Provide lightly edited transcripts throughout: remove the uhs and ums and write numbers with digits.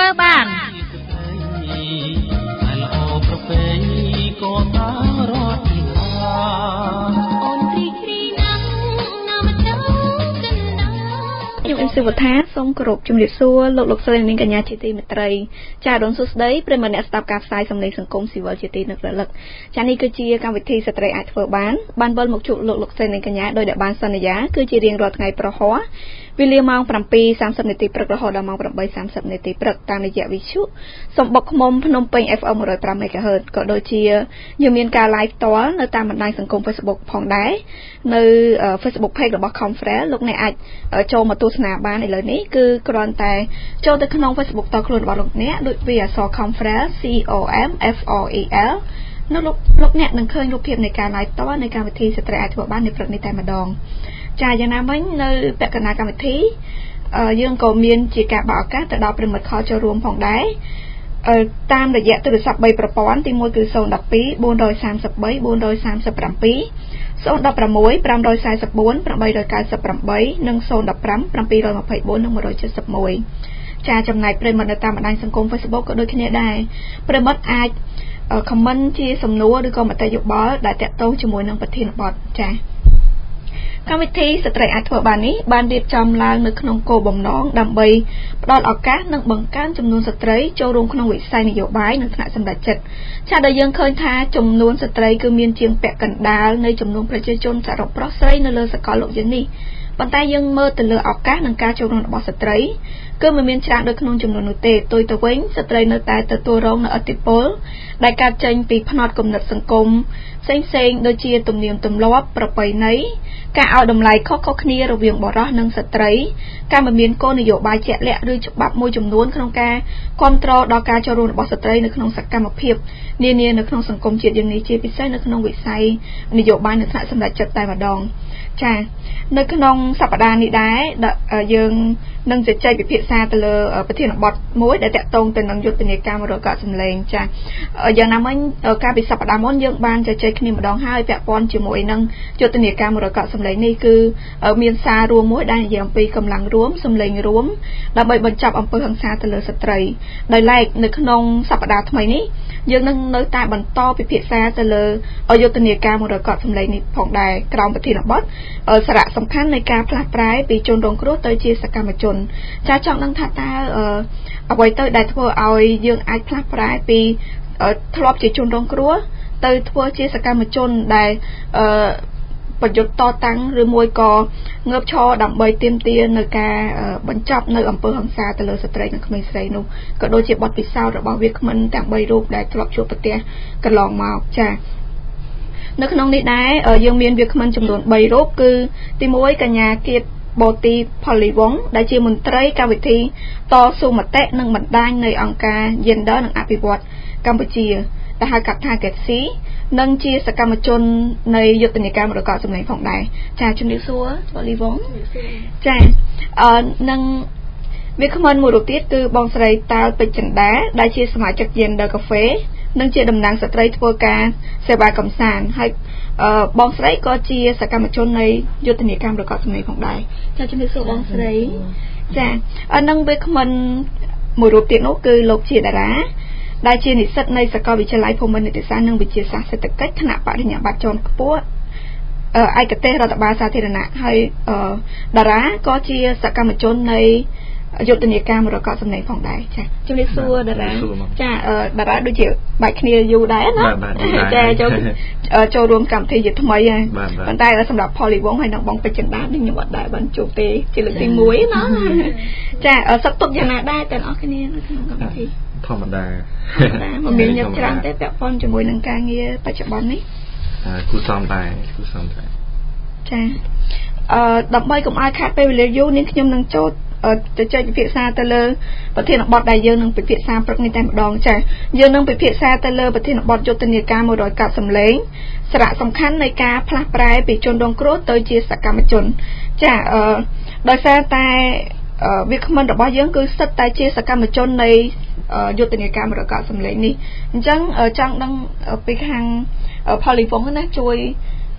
ធ្វើបាន ខ្ញុំសិវថាសូមគោរពជំរាបសួរលោកស្រីនិងកញ្ញាជាទីមេត្រីចាដនសុស្ដីប្រិមត្តអ្នកស្ដាប់ការផ្សាយសម្លេងសង្គមស៊ីវិលជាទីនឹករលឹកចានេះគឺជាកម្មវិធីស្ត្រីអាចធ្វើបានវិលមកជួបលោកស្រីនិងកញ្ញាដោយដែលបានសន្យាគឺជារៀងរាល់ថ្ងៃប្រហោះវេលាម៉ោង 7:30 នាទីព្រឹករហូតដល់ម៉ោង 8:30 នាទីព្រឹកតាមរយៈវិទ្យុសំបុកឃុំភ្នំពេញ FM 105 MHz ក៏ដូចជាយើងមានការ live ផ្ទាល់នៅតាមបណ្ដាញសង្គម Facebook ផងដែរនៅ Facebook page របស់ Conference លោកអ្នកអាចចូលមកទស្សនាបានឥឡូវនេះគឺគ្រាន់តែចូលទៅក្នុង Facebook តខ្លួនរបស់លោកអ្នកដូចវាអក្សរ Conference COMFREL នៅលោកអ្នកនឹងឃើញរូបភាពនៃការ live ផ្ទាល់នៃកម្មវិធីស្ត្រីអាចធ្វើបាននៅព្រឹកនេះតែម្ដងចាយ៉ាងណាមិញនៅពាក់កណ្ដាលកម្មវិធីយើងក៏មានជាការបើកឱកាសទៅដល់ប្រិមិត្តខលចូលរួមផងដែរតាមរយៈទូរស័ព្ទ3ប្រព័ន្ធទី1គឺ012 433 437 016 544 898និង015 724និង171ចាចំណែកប្រិមិត្តនៅតាមបណ្ដាញសង្គម Facebook ក៏ដូចគ្នាដែរប្រិមិត្តអាចcomment ជាសំណួរឬក៏មតិយោបល់ដែលតាក់ទងជាមួយនឹងប្រធានបទចាកម្មវិធីស្ត្រីអាចធ្វើបាននេះបានរៀបចំឡើងនៅក្នុងគោលបំណងដើម្បីផ្ដល់ឱកាសនិងបង្កើនចំនួនស្ត្រីចូលរួមក្នុងវិស័យនយោបាយនិងថ្នាក់សម្ដេចចិត្តចាដែលយើងឃើញថាចំនួនស្ត្រីគឺមានជាងពាក់កណ្ដាលនៃចំនួនប្រជាជនសរុបប្រុសស្រីនៅលើសកលលោកយើងនេះប៉ុន្តែយើងមើលទៅលើឱកាសនិងការចូលរួមរបស់ស្ត្រីគឺមិនមានច្រើនដូចក្នុងចំនួននោះទេផ្ទុយទៅវិញស្ត្រីនៅតែទទួលរងនូវឥទ្ធិពលដែលកើតចេញពីផ្នត់គំនិតសង្គមផ្សេងៗដូចជាទំនៀមទម្លាប់ប្រពៃណីការឲ្យតម្លៃខុសៗគ្នារវាងបុរសនិងស្ត្រីការមិនមានគោលនយោបាយជាក់លាក់ឬច្បាប់មួយចំនួនក្នុងការគ្រប់គ្រងដល់ការចូលរួមរបស់ស្ត្រីនៅក្នុងសកម្មភាពនានានៅក្នុងសង្គមជាតិយើងនេះជាពិសេសនៅក្នុងវិស័យនយោបាយនិងថ្នាក់សម្ដេចចិត្តតែម្ដងចានៅក្នុងសប្តាហ៍នេះដែរយើងនឹងជជែកពិភាក្សាទៅលើប្រធានបទមួយដែលតាក់ទងទៅនឹងយុទ្ធនាការមរកតសម្លេងចាយ៉ាងណាមិញកាលពីសប្តាហ៍មុនយើងបានជជែកគ្នាម្ដងហើយពាក់ព័ន្ធជាមួយនឹងយុទ្ធនាការមរកតសម្លេងនេះគឺមានសាររួមមួយដែលនិយាយអំពីកម្លាំងរួមសម្លេងរួមដើម្បីបញ្ចប់អំពើហិង្សាទៅលើស្ត្រីដោយឡែកនៅក្នុងសប្តាហ៍ថ្មីនេះយើងនឹងនៅតែបន្តពិភាក្សាទៅលើយុទ្ធនាការមរកតសម្លេងនេះផងដែរក្រោមប្រធានបទសារៈសំខាន់នៃការផ្លាស់ប្រែពីជនរងគ្រោះទៅជាសកម្មជនចាចង់ដឹងថាតើអ្វីទៅដែលធ្វើឲ្យយើងអាចផ្លាស់ប្រែពីធ្លាប់ជាជនរងគ្រោះទៅធ្វើជាសកម្មជនដែលប្រយុទ្ធតតាំងឬមួយក៏ងើបឈរដើម្បីទាមទារនៅការបញ្ចប់នៅអំពើហិង្សាទៅលើស្ត្រីនិងក្មេងស្រីនោះក៏ដូចជាបទពិសោធន៍របស់វាគ្មិនទាំង3រូបដែលធ្លាប់ជួបប្រទះកន្លងមកចានៅក្នុងនេះដែរយើងមានវាគ្មិនចំនួន3រូបគឺទី1កញ្ញាគៀតបូទីផលីវងដែលជាមន្ត្រីកម្មវិធីតស៊ូមតិនិងបណ្ដាញនៃអង្គការ Gender និងអភិវឌ្ឍកម្ពុជាដែលហៅកាត់ថាកេតស៊ីនិងជាសកម្មជននៃយុទ្ធនាការមរកតសម្លេងផងដែរចាជំរាបសួរផលីវងចានិងវាគ្មិនមួយរូបទៀតគឺបងស្រីតាលពេជ្រចិន្តាដែលជាសមាជិក Gender Cafe និងជាតំណាងស្ត្រីធ្វើការសេវាកម្សាន្តហើយបងស្រីក៏ជាសកម្មជននៃយុទ្ធនាការប្រកបសម្លេងផងដែរចាជំរាបសួរបងស្រីចានិងវាគ្មិនមួយរូបទៀតនោះគឺលោកជាតារាដែលជានិស្សិតនៃសាកលវិទ្យាល័យភូមិន្ទនីតិសាស្ត្រនិងវិទ្យាសាស្ត្រសេដ្ឋកិច្ចថ្នាក់បរិញ្ញាបត្រជាន់ខ្ពស់ឯកទេសរដ្ឋបាលសាធារណៈហើយតារាក៏ជាសកម្មជននៃយុទ្ធនាការមរកតសម្លេងផងដែរចាជំរាបសួរតារាចាតារាដូចជាបែកគ្នាយូរដែរណាចាចូលរួមកម្មវិធីជាថ្មីហើយប៉ុន្តែសម្រាប់ផលីវងហើយនិងបងពេជ្រចិន្តានេះខ្ញុំអត់ដែរបានជួបទេជាលើកទី1ណាចាសឹកទុកយ៉ាងណាដែរទាំងអស់គ្នានៅក្នុងកម្មវិធីធម្មតាមិនមានញឹកច្រើនទេពាក់ព័ន្ធជាមួយនឹងការងារបច្ចុប្បន្ននេះគូសំដែរចាដើម្បីកុំឲ្យខាតពេលវេលាយូរនេះខ្ញុំនឹងចូលទៅចែកពិភាក្សាទៅលើប្រធានបទដែលយើងនឹងពិភាក្សាព្រឹកនេះតែម្ដងចាយើងនឹងពិភាក្សាទៅលើប្រធានបទយុទ្ធនាការមរកតសម្លេងសារៈសំខាន់នៃការផ្លាស់ប្រែពីជនរងគ្រោះទៅជាសកម្មជនចាដោយសារតែវាគ្មិនរបស់យើងគឺសិតតែជាសកម្មជននៃយុទ្ធនាការមរកតសម្លេងនេះអញ្ចឹងចង់ដឹងពីខាងផលីវងណាជួយ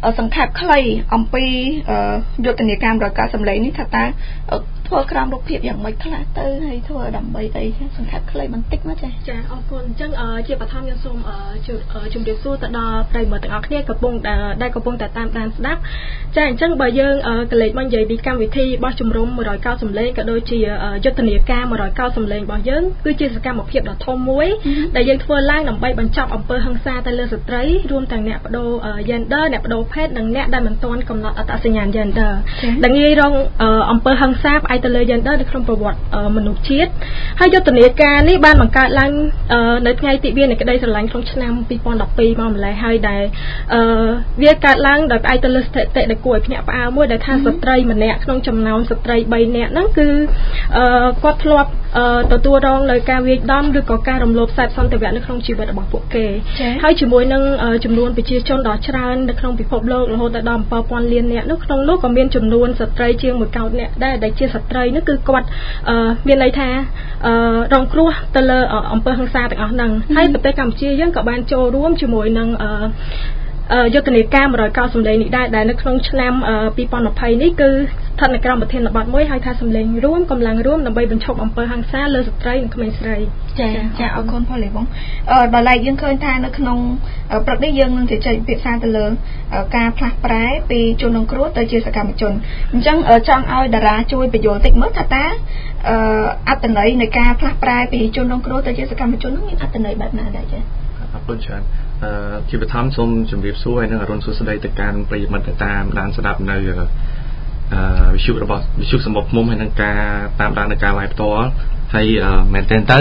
សង្ខេបខ្លីអំពីយុទ្ធនាការរកការសម្លេងនេះថាតើធ្វើក្រោមរូបភាពយ៉ាងម៉េចខ្លះទៅហើយធ្វើដើម្បីអីសង្ខេបខ្លីបន្តិចមកចាអរគុណអញ្ចឹងជាបឋមខ្ញុំសូមជម្រាបសួរទៅដល់ប្រិយមិត្តទាំងអស់គ្នាកំពុងតែតាមដានស្ដាប់ចាអញ្ចឹងបើយើងកលេចមកនិយាយពីកម្មវិធីបោះជំរំ190សម្លេងក៏ដូចជាយុទ្ធនាការ190សម្លេងរបស់យើងគឺជាសកម្មភាពដ៏ធំមួយដែលយើងធ្វើឡើងដើម្បីបញ្ចប់អំពើហិង្សាទៅលើស្ត្រីរួមទាំងអ្នកបដូរ gender អ្នកបដូរភេទនិងអ្នកដែលមិនទាន់កំណត់អត្តសញ្ញាណ gender ដែលងាយរងអំពើហិង្សាផ្អែកទៅលើ gender នៅក្នុងប្រវត្តិមនុស្សជាតិហើយយុទ្ធនាការនេះបានបង្កើតឡើងនៅថ្ងៃទិវានៃក្តីស្រឡាញ់ក្នុងឆ្នាំ2012មកម្ល៉េះហើយដែលវាកើតឡើងដោយផ្អែកទៅលើស្ថិតិដែលគួរឲ្យភ្ញាក់ផ្អើលមួយដែលថាស្ត្រីម្នាក់ក្នុងចំណោមស្ត្រី3នាក់ហ្នឹងគឺគាត់ធ្លាប់ទទួលរងនៅការវាយដំឬក៏ការរំលោភសេពសន្តិវៈនៅក្នុងជីវិតរបស់ពួកគេហើយជាមួយនឹងចំនួនប្រជាជនដ៏ច្រើននៅក្នុងពិភពលោករហូតដល់7000លាននាក់នោះក្នុងនោះក៏មានចំនួនស្ត្រីជាង1កោតនាក់ដែរដែលជាស្ត្រីនោះគឺគាត់មានន័យថារងគ្រោះទៅលើអំពើហិង្សាទាំងអស់ហ្នឹងហើយប្រទេសកម្ពុជាយើងក៏បានចូលរួមជាមួយនឹងយុទ្ធនាការ190សម្លេងនេះដែរដែលនៅក្នុងឆ្នាំ2020នេះគឺស្ថិតនៅក្រោមប្រធានបទមួយហៅថាសម្លេងរួមកម្លាំងរួមដើម្បីបញ្ឈប់អំពើហិង្សាលើស្ត្រីនិងក្មេងស្រីចាអរគុណផលីវងដល់ឡែកយើងឃើញថានៅក្នុងព្រឹកនេះយើងនឹងជជែកពិភាក្សាទៅលើការផ្លាស់ប្រែពីជនរងគ្រោះទៅជាសកម្មជនអញ្ចឹងចង់ឲ្យតារាជួយបញ្យល់តិចមើលថាតើអត្ថន័យនៃការផ្លាស់ប្រែពីជនរងគ្រោះទៅជាសកម្មជននោះមានអត្ថន័យបែបណាដែរចាអរគុណច្រើនជាបឋមសូមជម្រាបសួរហើយនឹងអរុនសួស្តីទៅកាន់ប្រិយមិត្តតាមដានស្ដាប់នៅវិទ្យុរបស់វិទ្យុសម្បុកឃុំហើយនឹងការតាមដាននៅការ live ផ្ទាល់ហើយមែនទែនទៅ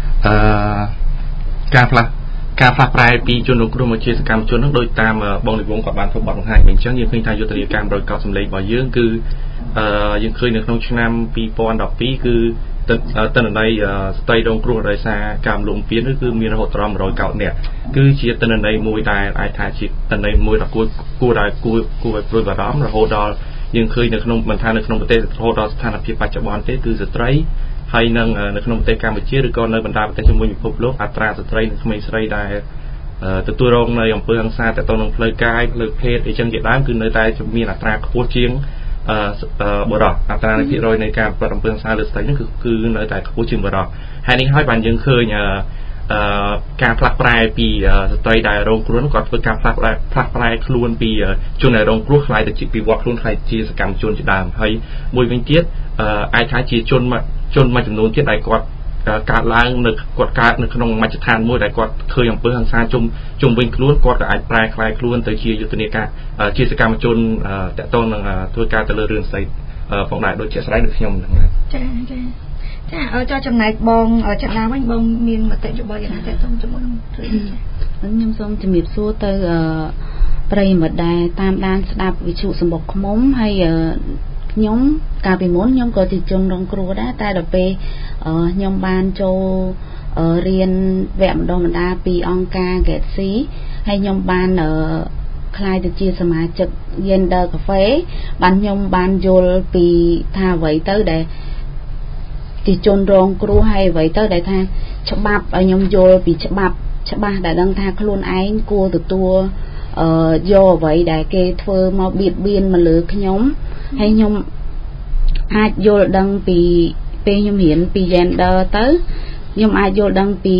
ការផ្លាស់ប្រែពីជនរងគ្រោះមកជាសកម្មជននឹងដោយតាមបងនិវងក៏បានធ្វើបទបង្ហាញអញ្ចឹងយើងឃើញថាយុទ្ធនាការ190សម្លេងរបស់យើងគឺយើងឃើញនៅក្នុងឆ្នាំ2012គឺតនន័យស្ត្រីរងគ្រោះដោយសារការលំពៀនគឺមានរហូតដល់100កោតនាក់គឺជាតនន័យមួយដែលអាចថាជាតនន័យមួយដ៏គួរឲ្យព្រួយបារម្ភរហូតដល់យើងឃើញនៅក្នុងមិនថានៅក្នុងប្រទេសរហូតដល់ស្ថានភាពបច្ចុប្បន្នទេគឺស្ត្រីហើយនឹងនៅក្នុងប្រទេសកម្ពុជាឬក៏នៅបណ្ដាប្រទេសជុំវិញពិភពលោកអត្រាស្ត្រីនិងក្មេងស្រីដែលទទួលរងនៅអំពើហិង្សាទៅនឹងផ្លូវកាយផ្លូវភេទអីចឹងជាដើមគឺនៅតែមានអត្រាខ្ពស់ជាងបរិបទអត្រានៃភាគរយនៃការប្រព្រឹត្តអំពើហិង្សាលើស្ត្រីនេះគឺនៅតែខ្ពស់ជាងបរិបទហើយនេះហើយបានយើងឃើញការផ្លាស់ប្រែពីស្ត្រីដែលរងគ្រោះគាត់ធ្វើការផ្លាស់ប្រែខ្លួនពីជនដែលរងគ្រោះខ្លាយទៅជាពីវត្តខ្លួនខ្លាយជាសកម្មជនជាដើមហើយមួយវិញទៀតអាចថាជាជនមួយចំនួនទៀតដែលគាត់កើតឡើងនៅគាត់កើតនៅក្នុងមជ្ឈដ្ឋានមួយដែលគាត់ឃើញអំពើហិង្សាជុំវិញខ្លួនគាត់ក៏អាចប្រែក្លាយខ្លួនទៅជាយុទ្ធនាការជាសកម្មជនតកតងនឹងធ្វើការទៅលើរឿងស្ដីផងដែរដូចជាស្ដីដូចខ្ញុំហ្នឹងចាចុះចំណែកបងចាក់ណាវិញបងមានមតិយោបល់យ៉ាងណាតើជាមួយនឹងខ្ញុំសូមជំរាបសួរទៅប្រិយមិត្តដែលតាមដានស្ដាប់វិទ្យុសម្បុកឃុំហើយខ្ញុំកាលពីមុនខ្ញុំក៏ជាជនរងគ្រោះដែរតែដល់ពេលខ្ញុំបានចូលរៀនវគ្គបណ្ដុះបណ្ដាលពីអង្គការ Getsy ហើយខ្ញុំបានខ្លាយទៅជាសមាជិក Gender Cafe បានខ្ញុំបានយល់ពីថាអ្វីទៅដែលជាជនរងគ្រោះហើយអ្វីទៅដែលថាច្បាប់ឲ្យខ្ញុំយល់ពីច្បាស់ដែលដឹងថាខ្លួនឯងគួរទទួលយកអ្វីដែលគេធ្វើមកបៀតបៀនមកលើខ្ញុំហើយខ្ញុំអាចយល់ដឹងពីពេលខ្ញុំរៀនពី gender ទៅខ្ញុំអាចយល់ដឹងពី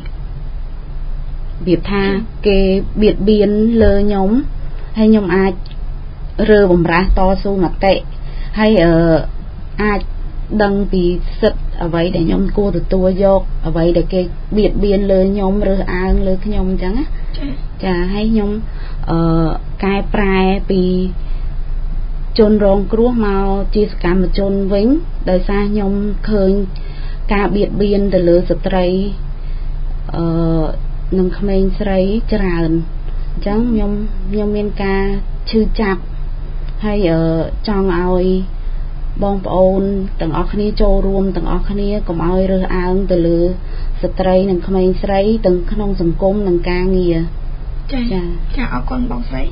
វាថាគេបៀតបៀនលើខ្ញុំហើយខ្ញុំអាចរើបំរាស់តស៊ូមតិហើយអាចដឹងពីសិទ្ធិអ្វីដែលខ្ញុំគួរទទួលយកអ្វីដែលគេបៀតបៀនលើខ្ញុំរើសអើងលើខ្ញុំអញ្ចឹងណាចាហើយខ្ញុំកែប្រែពីជនរងគ្រោះមកជាសកម្មជនវិញដោយសារខ្ញុំឃើញការបៀតបៀនទៅលើស្ត្រីនិងក្មេងស្រីច្រើនអញ្ចឹងខ្ញុំមានការឈឺចាប់ហើយចង់ឲ្យបងប្អូនទាំងអស់គ្នាចូលរួមទាំងអស់គ្នាកុំឲ្យរើសអើងទៅលើស្ត្រីនិងក្មេងស្រីទាំងក្នុងសង្គមនិងការងារចាអរគុណបងស្រី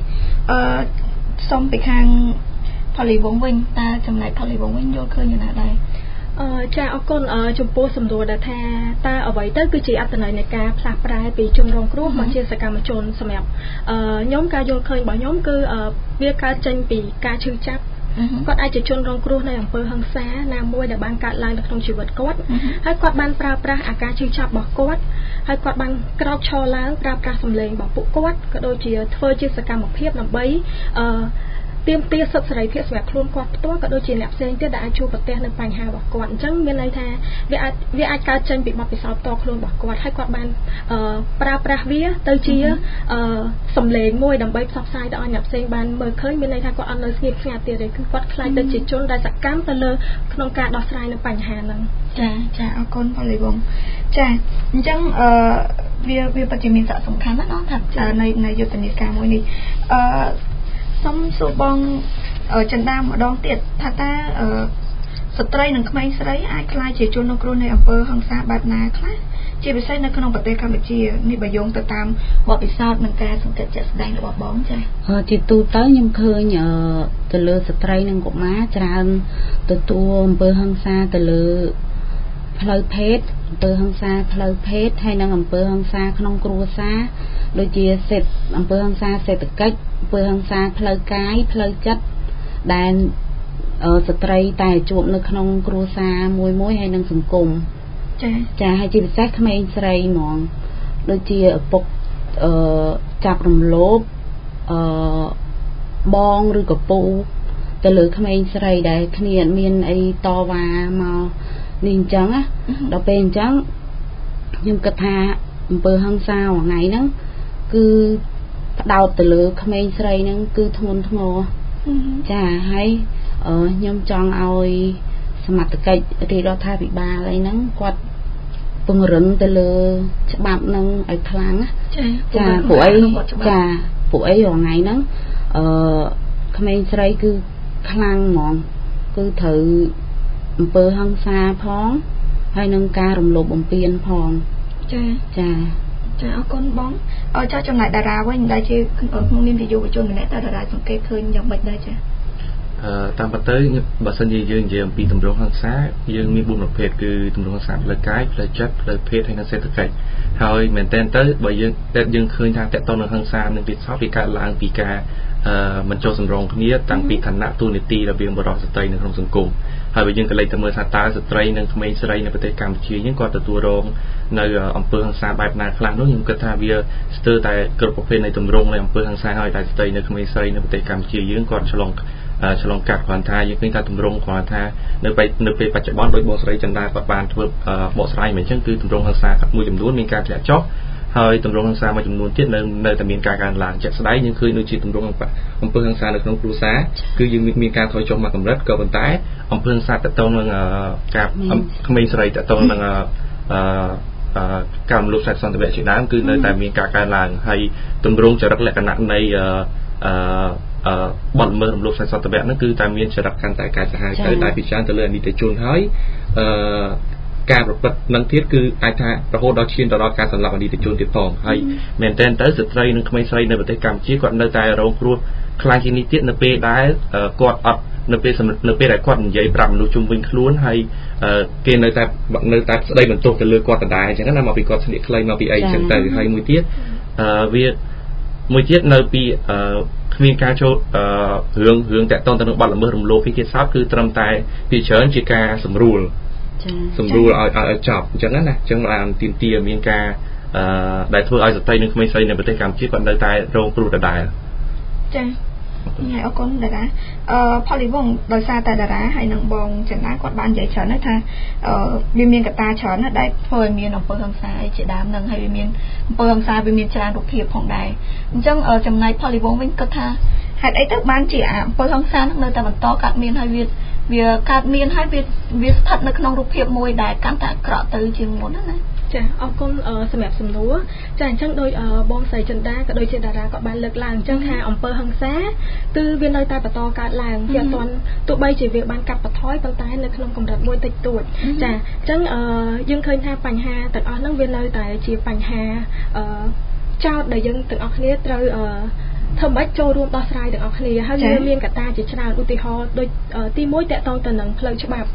សូមពីខាងផលីវងវិញតើចំណែកផលីវងវិញយល់ឃើញយ៉ាងណាដែរចាអរគុណចំពោះសំណួរដែលថាតើអ្វីទៅគឺជាអត្ថន័យនៃការផ្លាស់ប្រែពីជនរងគ្រោះមកជាសកម្មជនសម្រាប់ខ្ញុំការយល់ឃើញរបស់ខ្ញុំគឺវាកើតចេញពីការឈឺចាប់គាត់អាចជាជនរងគ្រោះនៅអំពើហិង្សាណាមួយដែលបានកើតឡើងនៅក្នុងជីវិតគាត់ហើយគាត់បានប្រើប្រាស់អាការឈឺចាប់របស់គាត់ហើយគាត់បានក្រោកឈរឡើងប្រើប្រាស់សម្លេងរបស់ពួកគាត់ក៏ដូចជាធ្វើជាសកម្មភាពដើម្បីទាមទារសិទ្ធិសេរីភាពសម្រាប់ខ្លួនគាត់ផ្ទាល់ក៏ដូចជាអ្នកផ្សេងទៀតដែលអាចជួបប្រទះនៅបញ្ហារបស់គាត់អញ្ចឹងមានន័យថាវាអាចកើតចេញពីបទពិសោធន៍ផ្ទាល់ខ្លួនរបស់គាត់ហើយគាត់បានប្រើប្រាស់វាទៅជាសម្លេងមួយដើម្បីផ្សព្វផ្សាយដល់អ្នកផ្សេងបានមើលឃើញមានន័យថាគាត់អត់នៅស្ងៀមស្ងាត់ទៀតទេគឺគាត់ខ្លាចទៅជាជនដែលសកម្មទៅលើក្នុងការដោះស្រាយនៅបញ្ហាហ្នឹងចាអរគុណផលីវងចាអញ្ចឹងវាពិតជាមានសារៈសំខាន់ណាស់ថានៅយុទ្ធនាការមួយនេះសូមសួរបងចិន្តាមម្ដងទៀតថាតើស្ត្រីនិងក្មេងស្រីអាចក្លាយជាជនរងគ្រោះនៃអំពើហិង្សាបែបណាខ្លះជាពិសេសនៅក្នុងប្រទេសកម្ពុជានេះបើយោងទៅតាមបទពិសោធន៍និងការសង្កេតជាក់ស្ដែងរបស់បងចាជាទូទៅខ្ញុំឃើញទៅលើស្ត្រីនិងកុមារច្រើនទទួលអំពើហិង្សាទៅលើផ្លូវភេទអំពើហិង្សាផ្លូវភេទហើយនិងអំពើហិង្សាក្នុងគ្រួសារដូចជាអំពើហិង្សាសេដ្ឋកិច្ចអំពើហិង្សាផ្លូវកាយផ្លូវចិត្តដែលស្ត្រីតែជួបនៅក្នុងគ្រួសារមួយហើយនិងសង្គមចាហើយជាពិសេសក្មេងស្រីហ្មងដូចជាឪពុកចាប់រំលោភបងឬក៏ពូទៅលើក្មេងស្រីដែលគ្នាអត់មានអីតវ៉ាមកនេះអញ្ចឹងណាដល់ពេលអញ្ចឹងខ្ញុំគិតថាអំពើហិង្សាថ្ងៃហ្នឹងគឺផ្ដោតទៅលើក្មេងស្រីហ្នឹងគឺធ្ងន់ធ្ងរចាហើយខ្ញុំចង់ឲ្យសមត្ថកិច្ចរាជរដ្ឋាភិបាលអីហ្នឹងគាត់ពង្រឹងទៅលើច្បាប់ហ្នឹងឲ្យខ្លាំងចាពួកអីពួកអីរថ្ងៃហ្នឹងក្មេងស្រីគឺខ្លាំងហ្មងគឺត្រូវអំពើហិង្សាផងហើយនឹងការរំលោភបំពានផងចាអរគុណបងចាចំណែកតារាវិញដែលជាក្នុងនាមជាយុវជនម្នាក់តើតារាសង្កេតឃើញយ៉ាងម៉េចដែរចាតាមពិតទៅបើសិនជាយើងនិយាយអំពីទម្រង់ហិង្សាយើងមាន4ប្រភេទគឺទម្រង់ហិង្សាផ្លូវកាយផ្លូវចិត្តផ្លូវភេទហើយនិងសេដ្ឋកិច្ចហើយមែនតើបើយើងឃើញថាតកតងនឹងហិង្សានឹងទៀតសោះវាកើតឡើងពីការមិនចុះសម្រុងគ្នាតាំងពីឋានៈទូនីតិរវាងបុរសស្ត្រីនៅក្នុងសង្គមហើយបើយើងក៏លេចទៅមើលថាតើស្ត្រីនិងក្មេងស្រីនៅប្រទេសកម្ពុជាយើងគាត់ទទួលរងនៅអំពើហិង្សាបែបណាខ្លះនោះខ្ញុំគិតថាវាស្ទើរតែគ្រប់ប្រភេទនៃទម្រង់នៃអំពើហិង្សាហើយតែស្ត្រីនិងក្មេងស្រីនៅប្រទេសកម្ពុជាយើងគាត់ឆ្លងកាត់គ្រាន់ថាយើងឃើញថាទម្រង់គ្រាន់ថានៅពេលបច្ចុប្បន្នដោយបងស្រីចិន្តាគាត់បានធ្វើបកស្រាយមកអញ្ចឹងគឺទម្រង់ហិង្សាមួយចំនួនមានការធ្លាក់ចុះហើយទម្រង់ហិង្សាមួយចំនួនទៀតនៅតែមានការកើនឡើងជាក់ស្ដែងយើងឃើញដូចជាទម្រង់អំពើហិង្សានៅក្នុងគ្រួសារគឺយើងមានការថយចុះមកកម្រិតក៏ប៉ុន្តែអំពើហិង្សាតកតងនឹងការក្មេងស្រីតកតងនឹងការរំលោភសិទ្ធិសន្តិវៈជាដើមគឺនៅតែមានការកើនឡើងហើយទម្រង់ចរិតលក្ខណៈនៃបទល្មើសរំលោភសិទ្ធិសន្តិវៈហ្នឹងគឺតែមានចរិតកាន់តែកាចសាហាវទៅដែលពិចារណាទៅលើអនិច្ចជនហើយការប្រព្រឹត្តនឹងទៀតគឺអាចថារហូតដល់ឈានទៅដល់ការសម្លាប់អនិច្ចជនទៀតផងហើយមែនតើស្ត្រីនិងក្មេងស្រីនៅប្រទេសកម្ពុជាគាត់នៅតែរងគ្រោះខ្លាំងជាងនេះទៀតនៅពេលដែលគាត់អត់នៅពេលដែលគាត់និយាយប្រាប់មនុស្សជុំវិញខ្លួនហើយគេនៅតែស្ដីបន្ទោសទៅលើគាត់ដដែលអញ្ចឹងណាមកពីគាត់ស្លៀកខ្លីមកពីអីអញ្ចឹងទៅហើយមួយទៀតនៅពីគ្មានការចូលរឿងតាក់ទងទៅនឹងបទល្មើសរំលោភពីទៀតសោតគឺត្រឹមតែពីច្រើនជាការសម្រួលឲ្យចប់អញ្ចឹងណាអញ្ចឹងបានទាមទារមានការដែលធ្វើឲ្យស្ត្រីនិងក្មេងស្រីនៅប្រទេសកម្ពុជាគាត់នៅតែរងគ្រោះដដែលចាញ៉ៃអរគុណតារាផលីវងដោយសារតែតារាហើយនឹងបងចិន្តាគាត់បាននិយាយច្រើនថាវាមានកត្តាច្រើនណាស់ដែលធ្វើឲ្យមានអំពើហិង្សាជាដើមនឹងហើយវាមានអំពើហិង្សាវាមានច្រើនរូបភាពផងដែរអញ្ចឹងចំណែកផលីវងវិញគាត់ថាហេតុអីទៅបានជាអំពើហិង្សានឹងនៅតែបន្តកើតមានហើយវាកើតមានហើយវាស្ថិតនៅក្នុងរូបភាពមួយដែលកាន់តែអាក្រក់ទៅជាងមុនណាចាអរគុណសម្រាប់សំណួរចាអញ្ចឹងដោយបងស្រីចិន្តាក៏ដូចជាតារាក៏បានលើកឡើងអញ្ចឹងថាអំពើហិង្សាគឺវានៅតែបន្តកើតឡើងវាអត់ទាន់ទោះបីជាវាបានកាត់បន្ថយប៉ុន្តែនៅក្នុងកម្រិតមួយតិចតួចចាអញ្ចឹងយើងឃើញថាបញ្ហាទាំងអស់ហ្នឹងវានៅតែជាបញ្ហាចោតដែលយើងទាំងអស់គ្នាត្រូវធ្វើម៉េចចូលរួមដោះស្រាយទាំងអស់គ្នាហើយមានកត្តាជាច្រើនឧទាហរណ៍ដូចទី1តកតងទៅនឹងផ្លូវច្បាប់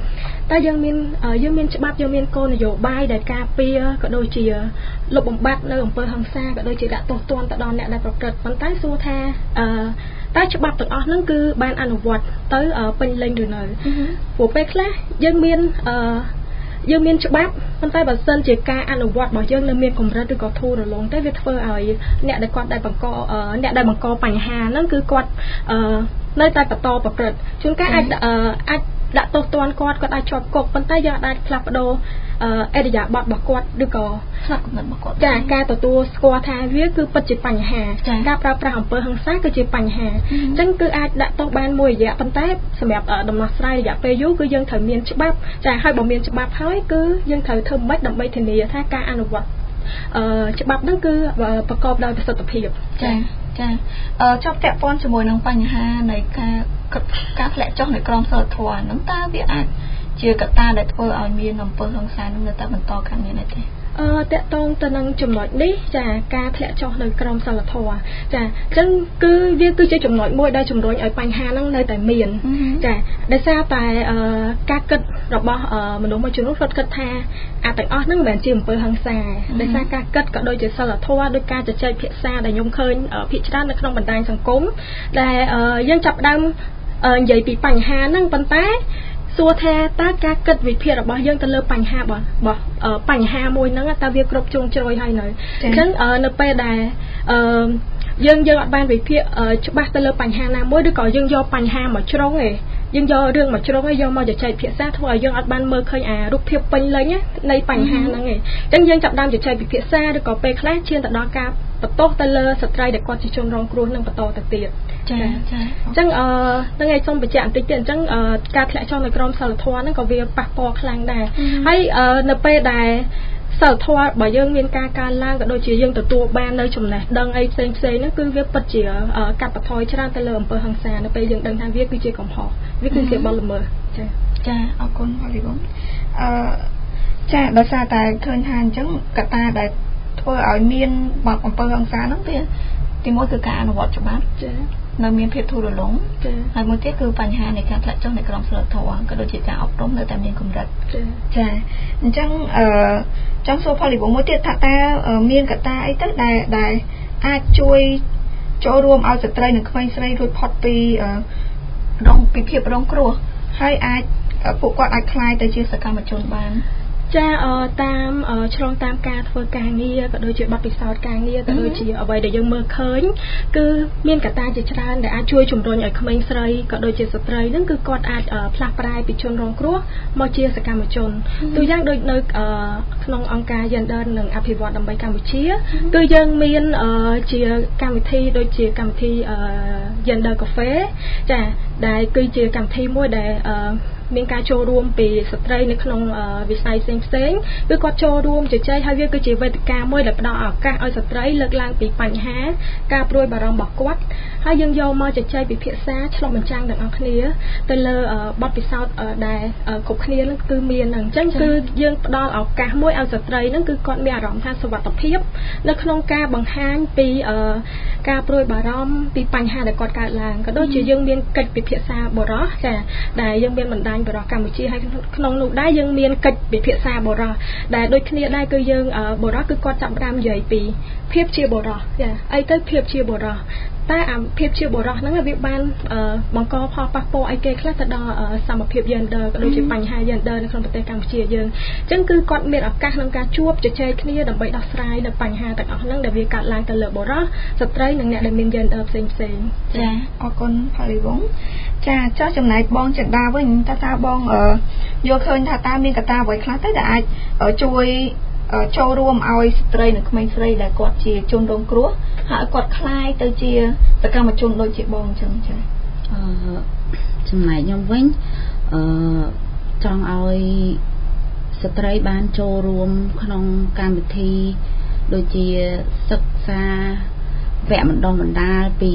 តែយើងមានច្បាប់យើងមានគោលនយោបាយដែលការពារក៏ដូចជាលុបបំបាត់នៅអំពើហិង្សាក៏ដូចជាដាក់ទោសទណ្ឌទៅដល់អ្នកដែលប្រព្រឹត្តប៉ុន្តែសួរថាតែច្បាប់ទាំងអស់ហ្នឹងគឺបានអនុវត្តទៅពេញលេញឬនៅព្រោះពេលខ្លះយើងមានច្បាប់ប៉ុន្តែបើសិនជាការអនុវត្តរបស់យើងនៅមានកម្រិតឬក៏ធូររលុងទៅវាធ្វើឲ្យអ្នកដែលបង្កបញ្ហាហ្នឹងគឺគាត់នៅតែបន្តប្រព្រឹត្តជួនកាលអាចដាក់ទោសទណ្ឌគាត់អាចជាប់គុកប៉ុន្តែយើងអាចផ្លាស់ប្ដូរអរិយាប័ត្ររបស់គាត់ឬក៏ផ្លាស់គំនិតរបស់គាត់ចាការទទួលស្គាល់ថាវាគឺពិតជាបញ្ហាការប្រើប្រាស់អំពើហិង្សាគឺជាបញ្ហាអញ្ចឹងគឺអាចដាក់ទោសបានមួយរយៈប៉ុន្តែសម្រាប់ដំណោះស្រាយរយៈពេលយូរគឺយើងត្រូវមានច្បាប់ចាហើយបើមានច្បាប់ហើយគឺយើងត្រូវធ្វើម៉េចដើម្បីធានាថាការអនុវត្តច្បាប់ហ្នឹងគឺប្រកបដោយប្រសិទ្ធភាពចាជាប់ពាក់ព័ន្ធជាមួយនឹងបញ្ហានៃការធ្លាក់ចុះនៃក្រមសីលធម៌ហ្នឹងតើវាអាចជាកត្តាដែលធ្វើឲ្យមានអំពើហិង្សានឹងនៅតែបន្តកើតមានទេតកតងទៅនឹងចំណុចនេះចាការធ្លាក់ចុះនៅក្រមសីលធម៌ចាអញ្ចឹងគឺវាគឺជាចំណុចមួយដែលជំរុញឲ្យបញ្ហាហ្នឹងនៅតែមានចាដោយសារតែការគិតរបស់មនុស្សមួយចំនួនគាត់គិតថាទាំងអស់ហ្នឹងមិនមែនជាអំពើហិង្សាដោយសារការគិតក៏ដូចជាសីលធម៌ដោយការជជែកភាសាដែលខ្ញុំឃើញភាគច្រើននៅក្នុងបណ្ដាញសង្គមដែលយើងចាប់ផ្ដើមនិយាយពីបញ្ហាហ្នឹងប៉ុន្តែសួរថាតើការគិតវិភាគរបស់យើងទៅលើបញ្ហាបញ្ហាមួយហ្នឹងតើវាគ្រប់ជ្រុងជ្រោយហើយនៅអញ្ចឹងនៅពេលដែលយើងអត់បានវិភាគច្បាស់ទៅលើបញ្ហាណាមួយឬក៏យើងយកបញ្ហាមកជ្រុងឯងយើងយករឿងមកជ្រុងហើយយកមកជជែកភាសាធ្វើឲ្យយើងអត់បានមើលឃើញរូបភាពពេញលេញនៃបញ្ហាហ្នឹងឯងអញ្ចឹងយើងចាប់ដើមជជែកពិភាក្សាឬក៏ពេលខ្លះឈានទៅដល់ការបន្ទោសទៅលើស្ត្រីដែលគាត់ជាជនរងគ្រោះនឹងបន្តទៅទៀតចាអញ្ចឹងនឹងឯងសូមបញ្ជាក់បន្តិចទៀតអញ្ចឹងការធ្លាក់ចុះនៅក្រមសីលធម៌ហ្នឹងក៏វាប៉ះពាល់ខ្លាំងដែរហើយនៅពេលដែលសីលធម៌បើយើងមានការកើនឡើងក៏ដូចជាយើងទទួលបាននៅចំណេះដឹងអីផ្សេងហ្នឹងគឺវាពិតជាកាត់បន្ថយច្រើនទៅលើអំពើហិង្សានៅពេលយើងដឹងថាវាគឺជាកំហុសវាគឺជាបទល្មើសចាអរគុណផលីវងចាដោយសារតែឃើញថាអញ្ចឹងកត្តាដែលធ្វើឲ្យមានបទអំពើហិង្សាហ្នឹងវាទីមួយគឺការអនុវត្តច្បាប់ចានៅមានភាពធូររលុងហើយមួយទៀតគឺបញ្ហានៃការធ្លាក់ចុះនៃក្រមសីលធម៌ក៏ដូចជាការអប់រំនៅតែមានកម្រិតចាអញ្ចឹងចង់សួរផលីវងមួយទៀតថាតើមានកត្តាអីទៅដែលអាចជួយចូលរួមឲ្យស្ត្រីនិងក្មេងស្រីរួចផុតពីភាពរងគ្រោះហើយអាចពួកគាត់អាចក្លាយទៅជាសកម្មជនបានចាតាមឆ្លងតាមការធ្វើការងារក៏ដូចជាបទពិសោធន៍ការងារក៏ដូចជាអ្វីដែលយើងមើលឃើញគឺមានកត្តាជាច្រើនដែលអាចជួយជំរុញឲ្យក្មេងស្រីក៏ដូចជាស្ត្រីហ្នឹងគឺគាត់អាចផ្លាស់ប្រែពីជនរងគ្រោះមកជាសកម្មជនទូយ៉ាងដូចនៅក្នុងអង្គការ Gender និងអភិវឌ្ឍដើម្បីកម្ពុជាគឺយើងមានជាកម្មវិធីដូចជាកម្មវិធី Gender Cafe ចាដែលគឺជាកម្មវិធីមួយដែលមានការចូលរួមពីស្ត្រីនៅក្នុងវិស័យផ្សេងគឺគាត់ចូលរួមជជែកហើយវាគឺជាវេទិកាមួយដែលផ្ដល់ឱកាសឲ្យស្ត្រីលើកឡើងពីបញ្ហាការព្រួយបារម្ភរបស់គាត់ហើយយើងយកមកជជែកពិភាក្សាឆ្លុះបញ្ចាំងទាំងអស់គ្នាទៅលើបទពិសោធន៍ដែលគ្រប់គ្នានឹងគឺមានអញ្ចឹងគឺយើងផ្ដល់ឱកាសមួយឲ្យស្ត្រីនឹងគឺគាត់មានអារម្មណ៍ថាសុវត្ថិភាពនៅក្នុងការបង្ហាញពីការព្រួយបារម្ភពីបញ្ហាដែលគាត់កើតឡើងក៏ដូចជាយើងមានកិច្ចពិភាក្សាបុរសចាដែលយើងមានបណ្ដាញបរិះកម្ពុជាហើយក្នុងនោះដែរយើងមានកិច្ចពិភាក្សាបរិះដែលដូចគ្នាដែរគឺយើងបរិះគឺគាត់ចាប់ផ្ដើមនិយាយពីភាពជាបរិះចាអីទៅភាពជាបរិះតែភាពជាបរិះហ្នឹងវាបានបង្កផលប៉ះពាល់អីគេខ្លះទៅដល់សមភាព gender ក៏ដូចជាបញ្ហា gender នៅក្នុងប្រទេសកម្ពុជាយើងអញ្ចឹងគឺគាត់មានឱកាសក្នុងការជួបជជែកគ្នាដើម្បីដោះស្រាយនៅបញ្ហាទាំងអស់ហ្នឹងដែលវាកើតឡើងទៅលើបរិះស្ត្រីនិងអ្នកដែលមាន gender ផ្សេងចាអរគុណផលីវងចាចោះចំណែកបងចិន្តាវិញតើបងយល់ឃើញថាតើមានកត្តាអ្វីខ្លះទៅដែលអាចជួយចូលរួមឲ្យស្ត្រីនិងក្មេងស្រីដែលគាត់ជាជនរងគ្រោះហើយគាត់คล้ายទៅជាសកម្មជនដូចជាបងអញ្ចឹងចាចំណែកខ្ញុំវិញចង់ឲ្យស្ត្រីបានចូលរួមក្នុងកម្មវិធីដូចជាសិក្សាវគ្គបណ្ដុះបណ្ដាលពី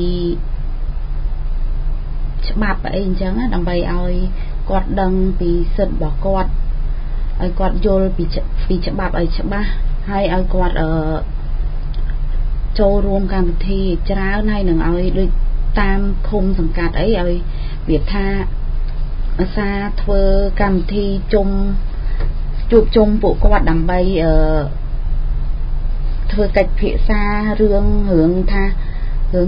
ច្បាប់អីអញ្ចឹងដើម្បីឲ្យគាត់ដឹងពីសិទ្ធិរបស់គាត់ឲ្យគាត់យល់ពីច្បាប់ឲ្យច្បាស់ហើយឲ្យគាត់ចូលរួមកម្មវិធីច្រើនហើយនឹងឲ្យដូចតាមឃុំសង្កាត់អីឲ្យវាថា xa thưa cam thi chung chụp chung bộ quạt đầm bay thưa cách phía xa rương hướng tha hướng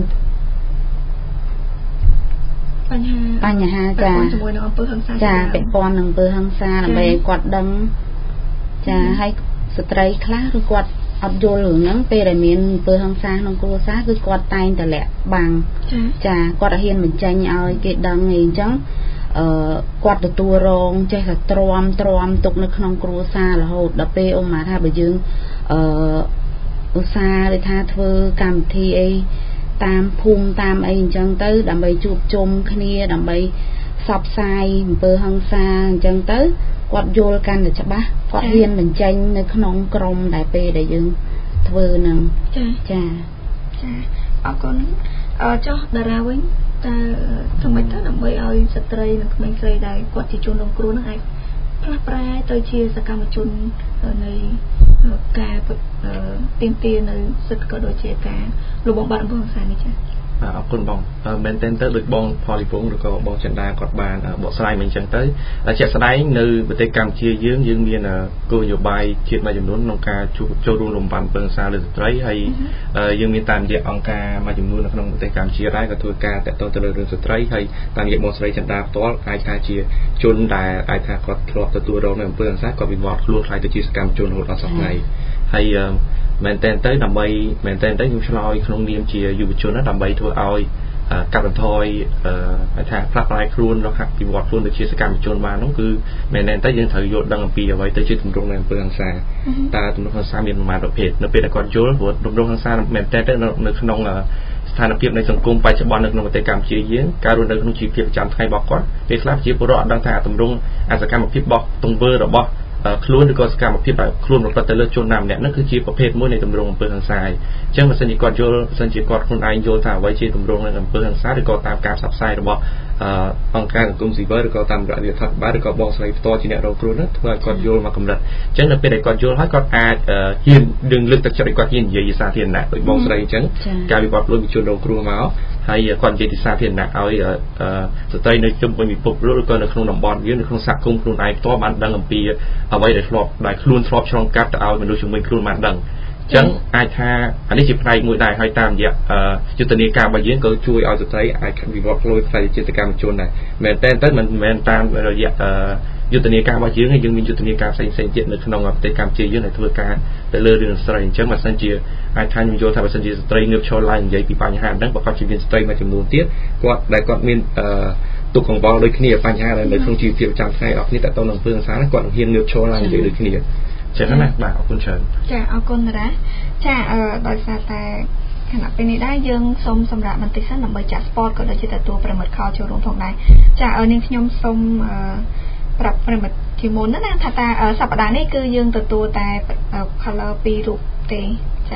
ปัญหาจ้าเป็นปอนหนึ่งเบอร์หังซาใบกวาดดังจะให้สตรีคลาหรือกวาดอัดโยหรือนั่งเปรย์เมียนเบอร์หังซาน้องครูซาคือกวาดไตแต่แหละบางจ้ากวาดเฮียนเหมือนใจเอาเกดดังเองจังกวาดตัวรองใจกับตรอมตกในขนมครูซาแล้วโหดดับเปอมาท่าไปยืงอุซาเลยท่าเธอกรรมทีไอตามภูมิตามไอ้จังเตอร์ดับใบจูบจมขณีดับใบซับไซเบอร์หังซาจังเตอร์กวาดโยลกันเดี๋ยวจะบ้ากวาดเรียนเหมือนใจในขนมกรมได้เปได้ยืงเธอหนึ่งจ้าเอาคนเจ้าดาราเว้นแต่ทำไมท่านดับใบเอาสตรีนั่นไม่เคยได้กวาดที่จุนลงครูนั่นไอ้พระแปรตัวเชียสกรรมจุนในการตีนในสุดก็โดยเฉพาะรูปแบบบางสายนี่ใช่เอาคนบองเมนเทนเตอร์หรือบองพอลิฟงหรือก็บองจันดากอดบานบอสไลด์เหมือนจังเตอร์และเจ็ดสไลด์ในปฏิกรรมเชียยืงมีกูอยู่ใบเชียมาจำนวนองการโจรูลมบันเปิงซาหรือสไลด์ให้ยังมีตามเดียองการมาจำนวนในปฏิกรรมเชียได้กับทัวร์การแต่ตัวเจริญสไลด์ให้ตามเดียบอสไลด์จันดาตัวไอคาเชียจนได้ไอคากอดคลอตัวเราในเปิงซาก็เป็นวอดคล้วนใครตัวจีสกรรมจนหัวเราสองไงให้แมนเทนเตอร์ดับใบแมนเทนเตอร์ยุ่งชลอยขนมเนียมเชียอยู่จนนั้นดับใบทัวร์เอาการบันทอยถ้าพระปลายครูนเราครับปีวอดครูนโดยเชี่ยวชาญจนมานั่นคือแมนเทนเตอร์ยังถือโยดดังปีเอาไว้แต่ชื่อตุ่มโรงในอำเภอหังซาตาตุ่มโรงหังซามีมาดอกเพชรในเป็นก่อนโยนหัวตุ่มโรงหังซาแมนเทนเตอร์ในขนมสถานเพียบในสังคมไปฉบับในขนมปฏิกรรมเชียยืงการรุ่นในขนมชีเพียบจำไทยบอกก่อนเป็นคลาสเชียบุรอดดังท่าตุ่มโรงอาสกรรมพิบบอกตรงเบอร์หรือบอกคล้วนหรือก็สกัดมาพิบแบบคล้วนหรือก็แต่เลือกโจนนำเนี่ยนั่นคือชีประเภทมุ่งในตำรงอำเภอหังซาเช่นมาสัญญกรโยสัญญกรคนไอโยธาไว้ชีตำรงในอำเภอหังซาหรือก็ตามการสับไซหรือว่าองค์การกลุ่มสีเบอร์หรือก็ตามระเบียบทัศน์บ้านหรือก็บองสไลด์ตัวจีเนเราครูนั้นเพื่อกรโยมากำลังเช่นเป็นไอกรโยให้กรอาหินดึงลึกตะจับไอกรหินใหญ่สาเทียนนะโดยบองสไลด์เช่นการวิวัฒน์รวมโจนเราครูมาให้ก่อนเจติสาเทียนนะเอาสไตล์ในจุ่มเป็นมีปุ๊บหรือก็ในขนมบอลยืนในขนมสักคุ้มขนมไอตัวมันดังลำปีเอาไว้ได้ครอบได้คล้วนครอบช่องกัดเอามันดูช่วงเป็นคล้วนมันดังจังไอทาอันนี้สิบไพรมวยได้ให้ตามเดียยุติการบางอย่างก็ช่วยเอาสไตล์ไอวิวัฒน์รวมใส่กิจกรรมโจนได้แมนเต้นมันแมนตามระยะยุติการบางอย่างยังมียุติการใส่เจ็ดในขนมปฏิกรรมเจียในทัวร์การแต่เรื่องสไตล์จังมาสัญจีไอทานมิโยธาสัญจีสไตล์เงือบโชว์ไลน์ใหญ่ปีปัญหาดังประกอบชีวิตสไตล์มาจำนวนเตี้ยก็ได้ก็มีตุกของบอลโดยขี้ปัญหาอะไรในช่วงชีวิตประจำให้ออกนี่แต่ต้นหนังเพื่อนสารก่อนเฮียนเงือบโชว์ไลน์ใหญ่โดยขี้เชิญนะบ่าวคุณเชิญจ้าเอาคนนะจ้าโดยซาแต่ขณะเป็นนี้ได้ยังสมสำหรับมันติดสั้นหนังใบจากสปอร์ตก็ได้จิตตัวประเมินข่าวโชว์ลงทองได้จ้านี่ขยมสมปรับประเมินทีมนั่นนะถ้าแต่สัปดาห์นี้คือยังตัวแต่คาราปีรูปเตจ้า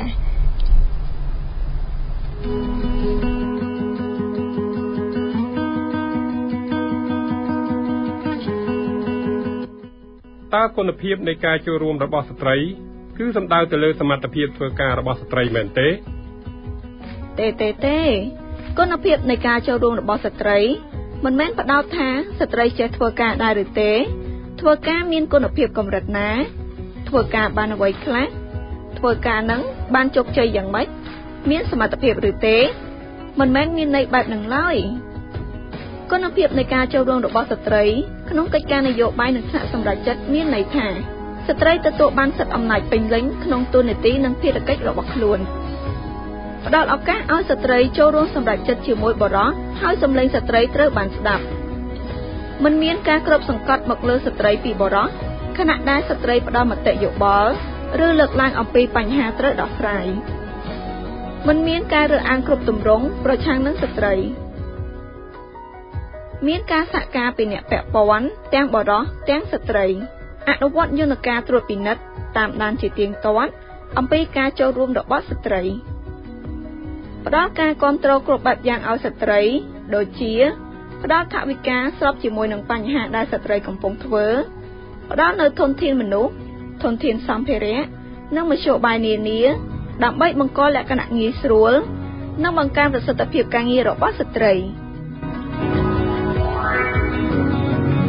ตาคุณภาพในการช่วยรวมระบอบสตรีคือสำดาวแต่เลือสมรรถภาพเพื่อการระบอบสตรีเหมือนเต้คุณภาพในการช่วยรวมระบอบสตรีมันแม้นประดาวท้าสตรีจะเพื่อการได้หรือเต้เพื่อการมีคุณภาพกำลังนะเพื่อการบานไว้คลาเพื่อการนั้นบานจกใจอย่างไม่มีสมรรถภาพหรือเต้มันแม้นมีในแบบหนึ่งเลยคุณภาพในการช่วยรวมระบอบสตรีขนมกิจการนโยบายหนึ่งสำหรับจัดมีในท่าสตรีตัวบ้านสัตว์อำนาจเป็นลิงขนมตัวในตีนังพิรกิจระบบขลุ่นดอลเอาการเอาสตรีโจรวมสำหรับจัดชิวมวยบร้อให้สำเร็จสตรีเตอร์บานสดับมันมีการกรบสังกัดหมกเลือสตรีปีบร้อขณะได้สตรีประดามเตะโยบอลหรือเลือกลางเอาปีปัญหาเตอร์ดอกไฟมันมีการเรืออ่างกรบตุ่มร้งประชังนังสตรีมีการสักการเป็นเนี่ยแปะปอนแตงบอร้อแตงสตรีอนุวัตยุนการตรวจปินัดตามด้านจิตเตียงตอนอำปีการโจรวมดอกบอสตรีประดาการคอนโทรลกรบแบบยางเอาสตรีโดยเชี่ยประดาถาวิกาสอบจิมวยหนังปัญหาได้สตรีกำปงทเวอร์ประดาเนอทนเทียนมนุษย์ทนเทียนซัมเพเระนั่งมาโชว์ใบเนียนี้ดับใบมังกรและขณะงี้สรัวนั่งบังการประสิทธิภาพการงี้ดอกบอสตรี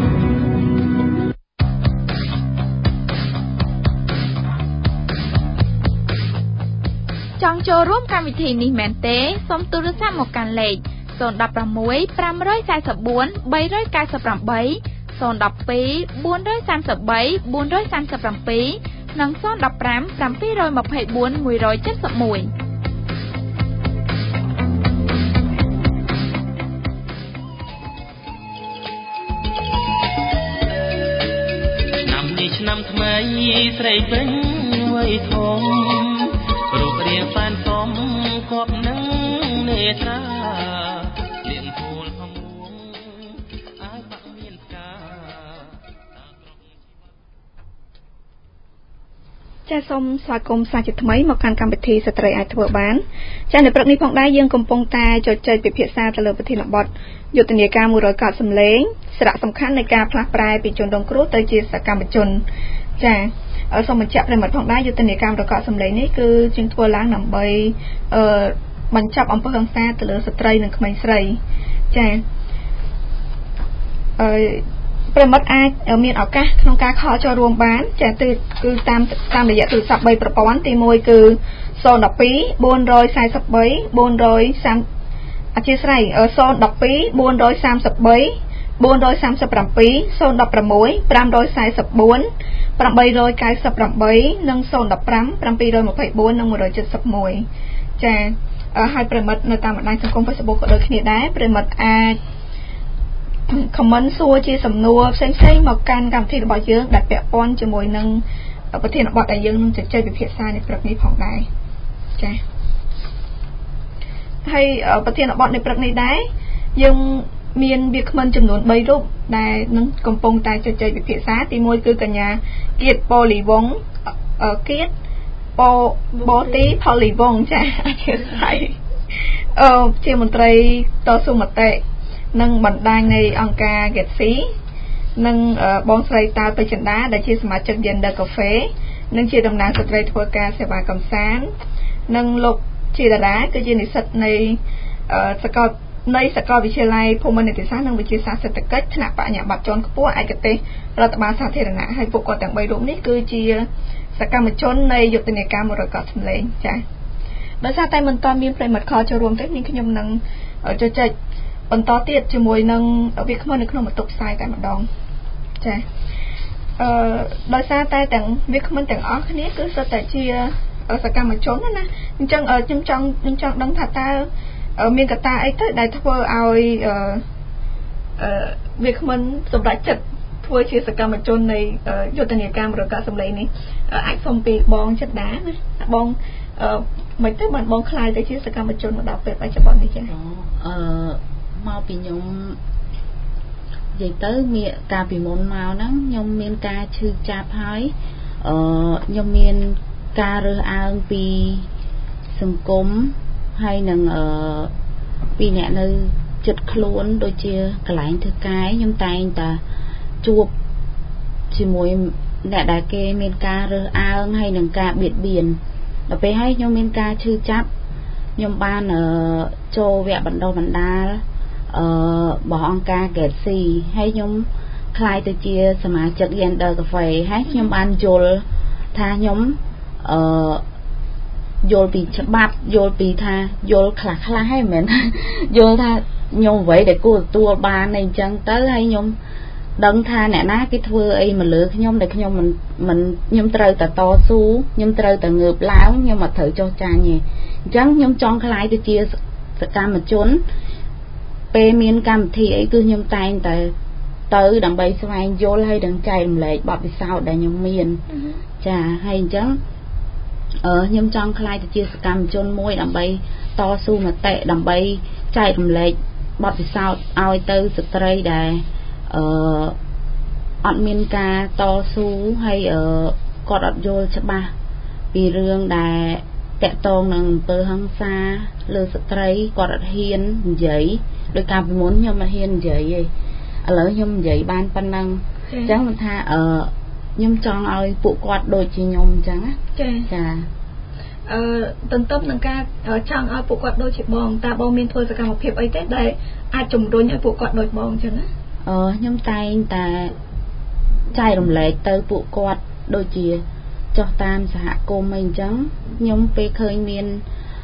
ចូលរួមកម្មវិធីនេះមែនទេសូមទូរស័ព្ទមកកាន់លេខ016 544 398 012 433 437 និង015 724 171 ឆ្នាំថ្មីស្រីពេញវ័យធំរូបរាងប៉ែនសមគប់នឹងនេត្រាលៀងពូលហងួងអាយបាក់មានផ្កាចាសសូមស្វាគមន៍សាជាថ្មីមកកាន់កម្មវិធីស្ត្រីអាចធ្វើបានចាសនៅព្រឹកនេះផងដែរយើងកំពុងតែជជែកពិភាក្សាទៅលើប្រធានបទយុទ្ធនាការ100កោតសម្លេងសារៈសំខាន់នៃការផ្លាស់ប្រែពីជនរងគ្រោះទៅជាសកម្មជនចាសសូមបញ្ជាក់ប្រិមត្តផងដែរយុទ្ធនាការ100កោតសម្លេងនេះគឺជាងធ្វើឡើងដើម្បីបញ្ចប់អំពើហិង្សាទៅលើស្ត្រីនិងក្មេងស្រីចាសប្រិមត្តអាចមានឱកាសក្នុងការខលចូលរួមបានចាគឺតាមរយៈទូរស័ព្ទ3ប្រព័ន្ធទី1គឺ012 443 430អធិស្ឋាន012 433 437 016 544 898និង015 724និង171ចាហើយប្រិមិត្តនៅតាមបណ្ដាញសង្គម Facebook ក៏ដូចគ្នាដែរប្រិមិត្តអាច comment សួរជាសំណួរផ្សេងៗមកកាន់កម្មវិធីរបស់យើងដែលពាក់ព័ន្ធជាមួយនឹងប្រធានបទដែលយើងនឹងជជែកពិភាក្សានៅព្រឹកនេះផងដែរចា៎ហើយប្រធានបទនៃព្រឹកនេះដែរយើងមានវាគ្មិនចំនួន3រូបដែលនឹងកំពុងតែជជែកពិភាក្សាទី1គឺកញ្ញាគៀតប៉ូលីវងគៀតបូទីផូលីវងចា៎អធិស្ឋានជាមន្ត្រីតស៊ូមតិនិងបណ្ដាញនៃអង្គការ Getsi និងបងស្រីតាពេជ្រចិន្តាដែលជាសមាជិក Gender Cafe និងជាតំណាងស្ត្រីធ្វើការសេវាកម្សាន្តនិងលោកជាតារាគឺជានិស្សិតនៃសាកលវិទ្យាល័យភូមិន្ទនីតិសាស្ត្រនិងវិទ្យាសាស្ត្រសេដ្ឋកិច្ចថ្នាក់បញ្ញាបត្រជាន់ខ្ពស់ឯកទេសរដ្ឋបាលសាធារណៈហើយពួកគាត់ទាំង3រូបនេះគឺជាសកម្មជននៃយុទ្ធនាការ100កោតសម្លេងចា៎ដោយសារតែមិនទាន់មានប្រិមត្តខលចូលរួមទេនាងខ្ញុំនឹងជជែកបន្តទៀតជាមួយនឹងវាគ្មិននៅក្នុងបន្ទប់ផ្សាយតែម្ដងចា៎ដោយសារតែទាំងវាគ្មិនទាំងអស់គ្នាគឺសុទ្ធតែជាសកម្មជនណាអញ្ចឹងខ្ញុំចង់ដឹងថាតើមានកត្តាអីទៅដែលធ្វើឲ្យវាគ្មិនសម្រាប់ចិត្តធ្វើជាសកម្មជននៃយុទ្ធនាការ100កោតសម្លេងនេះអាចសុំពីបងចិត្តដាណាបងមិនទៅបានបងខ្លាយទៅជាសកម្មជនមកដល់ពេលបច្ចុប្បន្ននេះចា៎មកពីខ្ញុំនិយាយទៅមានការពីមុនមកហ្នឹងខ្ញុំមានការឈឺចាប់ហើយខ្ញុំមានការរើសអើងពីសង្គមហើយនឹងពីអ្នកនៅចិត្តខ្លួនដូចជាកន្លែងធ្វើការខ្ញុំតែងតែជួបជាមួយអ្នកដែលគេមានការរើសអើងហើយនឹងការបៀតបៀនដល់ពេលហើយខ្ញុំមានការឈឺចាប់ខ្ញុំបានចូលវគ្គបណ្ដុះបណ្ដាលរបស់អង្គការ Getsi ហើយខ្ញុំខ្លាយទៅជាសមាជិក Gender Cafe ហើយខ្ញុំបានយល់ថាខ្ញុំយល់ពីច្បាប់យល់ពីថាយល់ខ្លះហើយមិនមែនយល់ថាខ្ញុំអ្វីដែលគួរទទួលបានអីចឹងទៅហើយខ្ញុំដឹងថាអ្នកណាគេធ្វើអីមកលើខ្ញុំដែលខ្ញុំមិនខ្ញុំត្រូវតែតស៊ូខ្ញុំត្រូវតែងើបឡើងខ្ញុំអត់ត្រូវចុះចាញ់ទេអញ្ចឹងខ្ញុំចង់ខ្លាយទៅជាសកម្មជនពេលមានកម្មវិធីអីគឺខ្ញុំតែងតែទៅដើម្បីស្វែងយល់ហើយនឹងចែករំលែកបទពិសោធន៍ដែលខ្ញុំមានចាហើយអញ្ចឹងខ្ញុំចង់ខ្លាយទៅជាសកម្មជនមួយដើម្បីតស៊ូមតិដើម្បីចែករំលែកបទពិសោធន៍ឲ្យទៅស្ត្រីដែលអត់មានការតស៊ូហើយគាត់អត់យល់ច្បាស់ពីរឿងដែលតាក់ទងនឹងអំពើហិង្សាលើស្ត្រីគាត់អត់ហ៊ាននិយាយដោយការពីមុនខ្ញុំមិនហ៊ាននិយាយទេឥឡូវខ្ញុំនិយាយបានប៉ុណ្ណឹងអញ្ចឹងមិនថាខ្ញុំចង់ឲ្យពួកគាត់ដូចជាខ្ញុំអញ្ចឹងណាចាទន្ទឹមនឹងការចង់ឲ្យពួកគាត់ដូចជាបងតើបងមានធ្វើសកម្មភាពអីទេដែលអាចជំរុញឲ្យពួកគាត់ដូចបងអញ្ចឹងណាខ្ញុំតែងតែចែករំលែកទៅពួកគាត់ដូចជាចុះតាមសហគមន៍អីអញ្ចឹងខ្ញុំពេលឃើញមាន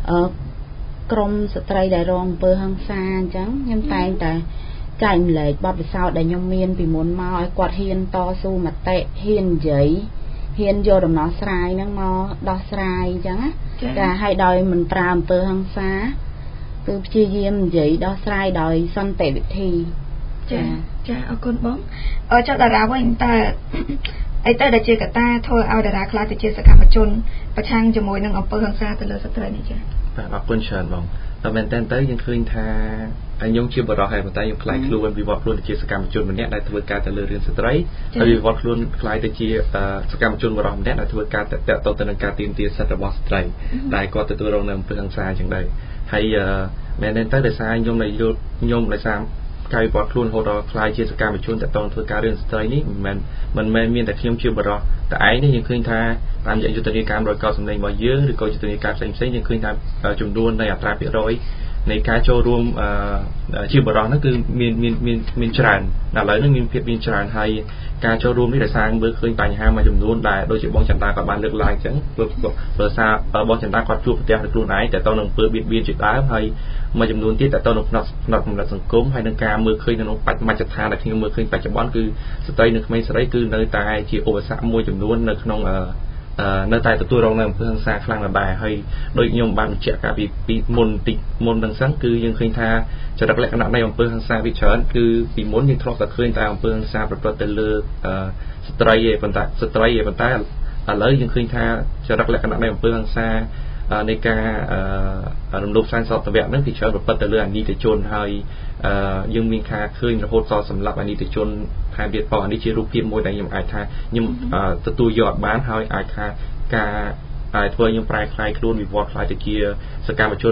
ក្រមស្ត្រីដែលរងអំពើហិង្សាអញ្ចឹងខ្ញុំតែងតែចែកម្លែកបទពិសោធន៍ដែលខ្ញុំមានពីមុនមកឲ្យគាត់ហ៊ានតស៊ូមតិហ៊ាននិយាយហ៊ានយកដំណោះស្រាយហ្នឹងមកដោះស្រាយអញ្ចឹងណាតែឲ្យដោយមិនប្រើអំពើហិង្សាគឺព្យាយាមនិយាយដោះស្រាយដោយសន្តិវិធីចាអរគុណបងចាប់តារាវិញតើអីទៅដែលជាកត្តាធ្វើឲ្យតារាខ្លាចទៅជាសកម្មជនប្រឆាំងជាមួយនឹងអំពើហិង្សាទៅលើស្ត្រីនេះចាបាទអរគុណច្រើនបងតែមែនតើទៅយើងឃើញថាខ្ញុំជាបរិសុទ្ធហើយប៉ុន្តែខ្ញុំខ្លាចខ្លួនវិវត្តខ្លួនទៅជាសកម្មជនម្នាក់ដែលធ្វើការទៅលើរឿងស្ត្រីហើយវិវត្តខ្លួនខ្លាចទៅជាសកម្មជនបរិសុទ្ធម្នាក់ដែលធ្វើការតាក់ទងទៅនឹងការទាមទារសិទ្ធិរបស់ស្ត្រីដែលគាត់ទទួលរងនៅអំពើហិង្សាអញ្ចឹងដែរហើយមែនតើដោយសារខ្ញុំដោយសារកាយវត្តខ្លួនរហូតដល់ខ្លាយជាសកម្មជនតាក់ទងធ្វើការរឿងស្ត្រីនេះមិនមែនមានតែខ្ញុំជាបរិសុទ្ធតែឯងនេះយើងឃើញថាតាមរយៈយុទ្ធនាការ100កោសម្លេងរបស់យើងឬក៏យុទ្ធនាការផ្សេងៗយើងឃើញថាចំនួននៃអត្រាភាគរយនៃការចូលរួមជាបរិសុទ្ធហ្នឹងគឺមានច្រើនឥឡូវនេះមានភាពមានច្រើនហើយការចូលរួមនេះដោយសារមើលឃើញបញ្ហាមួយចំនួនដែលដូចជាបងចន្ទាក៏បានលើកឡើងអញ្ចឹងព្រោះសារបងចន្ទាគាត់ជួបប្រទះដោយខ្លួនឯងតែតទៅនឹងអំពើបៀតបៀនជាដើមហើយមួយចំនួនទៀតតែតទៅនឹងផ្នត់គំនិតសង្គមហើយនឹងការមើលឃើញនៅក្នុងបច្ចុប្បន្នដ្ឋានដែលខ្ញុំមើលឃើញបច្ចុប្បន្នគឺស្ត្រីនិងក្មេងស្រីគឺនៅតែជាឧបសគ្គមួយចំនួននៅក្នុងនៅតែទទួលរងនៅអំពើហិង្សាខ្លាំងណាស់ដែរហើយដូចខ្ញុំបានបញ្ជាក់កាលពីមុនហ្នឹងសិនគឺយើងឃើញថាចរិតលក្ខណៈនៃអំពើហិង្សាវាច្រើនគឺពីមុនយើងធ្លាប់តែឃើញតែអំពើហិង្សាប្រព្រឹត្តទៅលើស្ត្រីឯប៉ុន្តែឥឡូវយើងឃើញថាចរិតលក្ខណៈនៃអំពើហិង្សានៃការរំលោភសែនសតវៈហ្នឹងគឺច្រើនប្រព្រឹត្តទៅលើអនីតិជនហើយយើងមានការឃើញរហូតដល់សម្រាប់អនីតិជនថែមទៀតផងនេះជារូបភាពមួយដែលខ្ញុំអាចថាខ្ញុំទទួលយកបានហើយអាចថាការធ្វើខ្ញុំប្រែคลายខ្លួនវិវត្តខ្លាយទៅជាសកម្មជន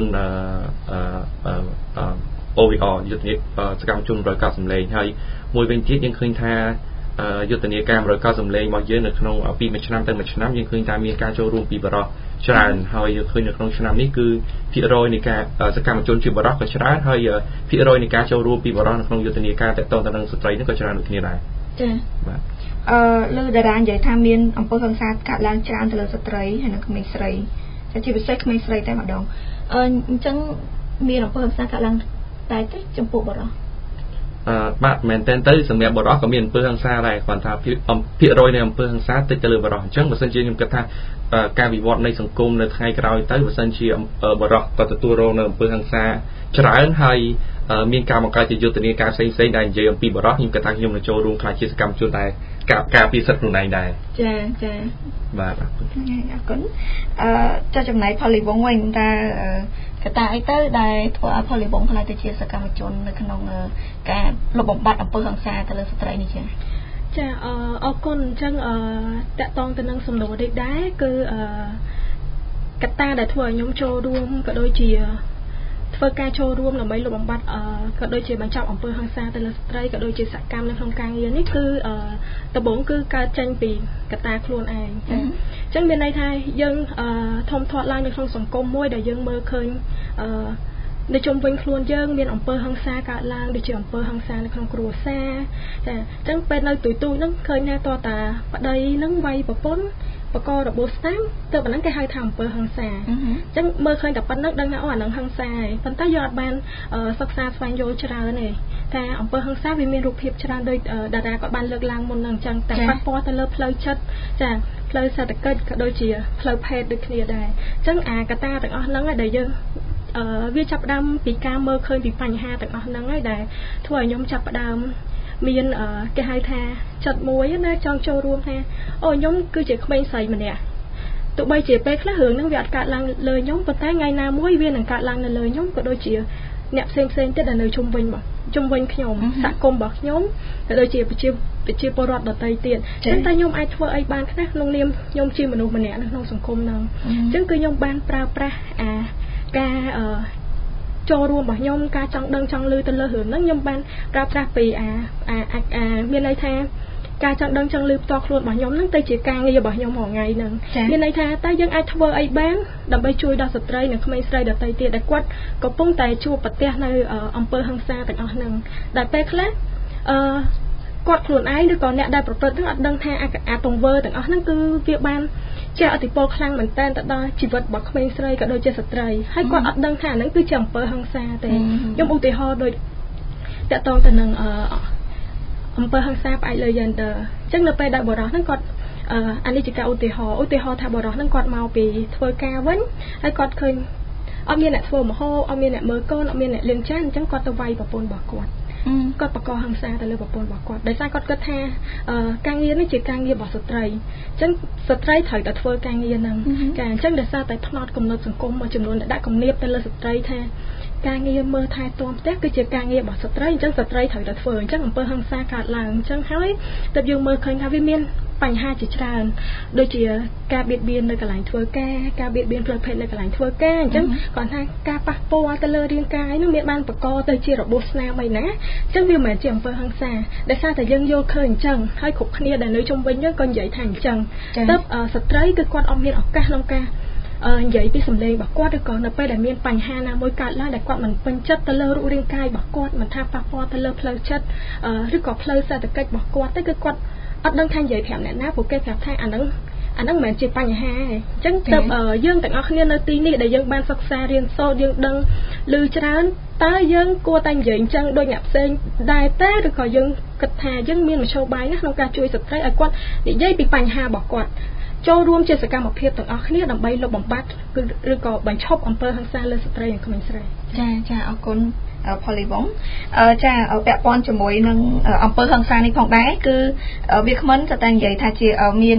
OVR យុទ្ធនាសកម្មជន100កោសម្លេងហើយមួយវិញទៀតយើងឃើញថាយុទ្ធនាការ100កោសម្លេងរបស់យើងនៅក្នុងពីមួយឆ្នាំទៅមួយឆ្នាំយើងឃើញថាមានការចូលរួមពីបរិសុទ្ធច្រើនហើយយើងឃើញនៅក្នុងឆ្នាំនេះគឺភាគរយនៃការសកម្មជនជាបរិសុទ្ធក៏ច្រើនហើយភាគរយនៃការចូលរួមពីបរិសុទ្ធនៅក្នុងយុទ្ធនាការតាក់ទងទៅនឹងស្ត្រីនេះក៏ច្រើនដូចគ្នាដែរចា៎បាទលើតារានិយាយថាមានអំពើហិង្សាកើតឡើងច្រើនទៅលើស្ត្រីហើយនិងក្មេងស្រីជាពិសេសក្មេងស្រីតែម្ដងអញ្ចឹងមានអំពើហិង្សាកើតឡើងតែចំពោះបរិសុទ្ធបាទមែនតើទៅសម្រាប់បរិសុទ្ធក៏មានអំពើហិង្សាដែរគាត់ថាភាគរយនៃអំពើហិង្សាតិចទៅលើបរិសុទ្ធអញ្ចឹងបើសិនជាខ្ញុំគិតថាការវិវត្តនៃសង្គមនៅថ្ងៃក្រោយទៅបើសិនជាបរិសុទ្ធក៏ទទួលរងនៅអំពើហិង្សាច្រើនហើយមានការបង្កើតជាយុទ្ធនាការផ្សេងៗដែលនិយាយអំពីបរិសុទ្ធខ្ញុំគិតថាខ្ញុំនឹងចូលរួមខ្លាចជាសកម្មជនដែលការពារសិទ្ធិខ្លួនឯងដែរចាបាទអរគុណចាចំណែកផលីវងវិញតើកត្តាអីទៅដែលធ្វើឲ្យផលីវងខ្លាចទៅជាសកម្មជននៅក្នុងការលុបបំបាត់អំពើហិង្សាទៅលើស្ត្រីនេះចាអរគុណអញ្ចឹងតកតងទៅនឹងសំណួរនេះដែរគឺកត្តាដែលធ្វើឲ្យខ្ញុំចូលរួមក៏ដូចជាធ្វើការចូលរួមដើម្បីលុបបំបាត់ក៏ដូចជាបញ្ចប់អំពើហិង្សាទៅលើស្ត្រីក៏ដូចជាសកម្មនៅក្នុងការងារនេះគឺដំបូងគឺកើតចេញពីកត្តាខ្លួនឯងអញ្ចឹងមានន័យថាយើងធំធាត់ឡើងនៅក្នុងសង្គមមួយដែលយើងមើលឃើញនៅជុំវិញខ្លួនយើងមានអំពើហិង្សាកើតឡើងដូចជាអំពើហិង្សានៅក្នុងគ្រួសារចាអញ្ចឹងពេលនៅទូហ្នឹងឃើញថាតើតាប្តីហ្នឹងវាយប្រពន្ធបករបួសស្នាមទៅប៉ុណ្ណឹងគេហៅថាអំពើហិង្សាអញ្ចឹងមើលឃើញតែប៉ុណ្ណឹងដឹងថាអូអានឹងហិង្សាហើយប៉ុន្តែយើងអត់បានសិក្សាស្វែងយល់ច្រើនទេតែអំពើហិង្សាវាមានរូបភាពច្រើនដូចតារាក៏បានលើកឡើងមុនហ្នឹងអញ្ចឹងតែប៉ះពាល់ទៅលើផ្លូវចិត្តចាផ្លូវសេដ្ឋកិច្ចក៏ដូចជាផ្លូវភេទដូចគ្នាដែរអញ្ចឹងអាកត្តាទាំងអស់ហ្នឹងដែលយើងវាចាប់ផ្ដើមពីការមើលឃើញពីបញ្ហាទាំងអស់ហ្នឹងហើយដែលធ្វើឲ្យខ្ញុំចាប់ផ្ដើមមានគេហៅថាចិត្តមួយណាចង់ចូលរួមថាអូខ្ញុំគឺជាក្មេងស្រីម្នាក់ទោះបីជាពេលខ្លះរឿងហ្នឹងវាអត់កើតឡើងលើខ្ញុំប៉ុន្តែថ្ងៃណាមួយវានឹងកើតឡើងនៅលើខ្ញុំក៏ដូចជាអ្នកផ្សេងទៀតដែលនៅជុំវិញខ្ញុំសហគមន៍របស់ខ្ញុំក៏ដូចជាប្រជាពលរដ្ឋដទៃទៀតអញ្ចឹងតែខ្ញុំអាចធ្វើអីបានខ្លះក្នុងនាមខ្ញុំជាមនុស្សម្នាក់នៅក្នុងសង្គមហ្នឹងអញ្ចឹងគឺខ្ញុំបានប្រើប្រាស់ការចូលរួមរបស់ខ្ញុំការចង់ដឹងចង់ឮទៅលើរឿងហ្នឹងខ្ញុំបានប្រើប្រាស់ពីមានន័យថាការចង់ដឹងចង់ឮផ្ទាល់ខ្លួនរបស់ខ្ញុំហ្នឹងទៅជាការងាររបស់ខ្ញុំរាល់ថ្ងៃហ្នឹងមានន័យថាតើយើងអាចធ្វើអីបានដើម្បីជួយដល់ស្ត្រីនិងក្មេងស្រីដទៃទៀតដែលគាត់កំពុងតែជួបប្រទះនៅអំពើហិង្សាទាំងអស់ហ្នឹងដែលពេលខ្លះគាត់ខ្លួនឯងឬក៏អ្នកដែលប្រព្រឹត្តហ្នឹងអត់ដឹងថាអាទង្វើទាំងអស់ហ្នឹងគឺវាបានជាអតិពលខ្លាំងមែនតើទៅដល់ជីវិតរបស់ក្មេងស្រីក៏ដូចជាស្ត្រីហើយគាត់អត់ដឹងថាហ្នឹងគឺជាអំពើហិង្សាទេខ្ញុំឧទាហរណ៍ដូចតកតងទៅនឹងអំពើហិង្សាផ្អែកលើ gender អញ្ចឹងនៅពេលដែលបរិសុទ្ធហ្នឹងគាត់អានេះជាការឧទាហរណ៍ថាបរិសុទ្ធហ្នឹងគាត់មកពីធ្វើការវិញហើយគាត់ឃើញអត់មានអ្នកធ្វើម្ហូបអត់មានអ្នកមើលកូនអត់មានអ្នកលាងចានអញ្ចឹងគាត់ទៅវាយប្រពន្ធរបស់គាត់គាត់បង្កហិង្សាទៅលើប្រពន្ធរបស់គាត់ដោយសារគាត់គិតថាការងារនេះជាការងាររបស់ស្ត្រីអញ្ចឹងស្ត្រីត្រូវតែធ្វើការងារហ្នឹងចាអញ្ចឹងដោយសារតែផ្នត់គំនិតសង្គមមួយចំនួនដែលដាក់គំនាបទៅលើស្ត្រីថាការងារមើលថែទាំផ្ទះគឺជាការងាររបស់ស្ត្រីអញ្ចឹងស្ត្រីត្រូវតែធ្វើអញ្ចឹងអំពើហិង្សាកើតឡើងអញ្ចឹងហើយទើបយើងមើលឃើញថាវាមានបញ្ហាជាច្រើនដូចជាការបៀតបៀននៅកន្លែងធ្វើការបៀតបៀនផ្លូវភេទនៅកន្លែងធ្វើការអញ្ចឹងគាត់ថាការប៉ះពាល់ទៅលើរាងកាយនោះមានបានបង្កទៅជារបួសស្នាមអីណាអញ្ចឹងវាមិនមែនជាអំពើហិង្សាដោយសារតែយើងយល់ឃើញអញ្ចឹងហើយគ្រប់គ្នាដែលនៅជុំវិញយើងក៏និយាយថាអញ្ចឹងទើបស្ត្រីគឺគាត់អត់មានឱកាសក្នុងការនិយាយពីសម្លេងរបស់គាត់ឬក៏នៅពេលដែលមានបញ្ហាណាមួយកើតឡើងដែលគាត់មិនពេញចិត្តទៅលើរូបរាងកាយរបស់គាត់មិនថាប៉ះពាល់ទៅលើផ្លូវចិត្តឬក៏ផ្លូវសេដ្ឋកិច្ចរបស់គាត់ទេគឺគាត់អត់ដឹងថានិយាយប្រាប់អ្នកណាព្រោះគេប្រាប់ថាអាហ្នឹងមិនមែនជាបញ្ហាទេអញ្ចឹងទើបយើងទាំងអស់គ្នានៅទីនេះដែលយើងបានសិក្សារៀនសូត្រយើងដឹងឮច្រើនតើយើងគួរតែនិយាយអញ្ចឹងដូចអ្នកផ្សេងដែរទេឬក៏យើងគិតថាយើងមានមធ្យោបាយណាក្នុងការជួយស្ត្រីឲ្យគាត់និយាយពីបញ្ហារបស់គាត់ចូលរួមជាសកម្មភាពទាំងអស់គ្នាដើម្បីលុបបំបាត់ឬក៏បញ្ឈប់អំពើហិង្សាលើស្ត្រីនិងក្មេងស្រីចាអរគុណផលីវងចាពាក់ព័ន្ធជាមួយនឹងអំពើហិង្សានេះផងដែរគឺវាគ្មិនតែនិយាយថាជាមាន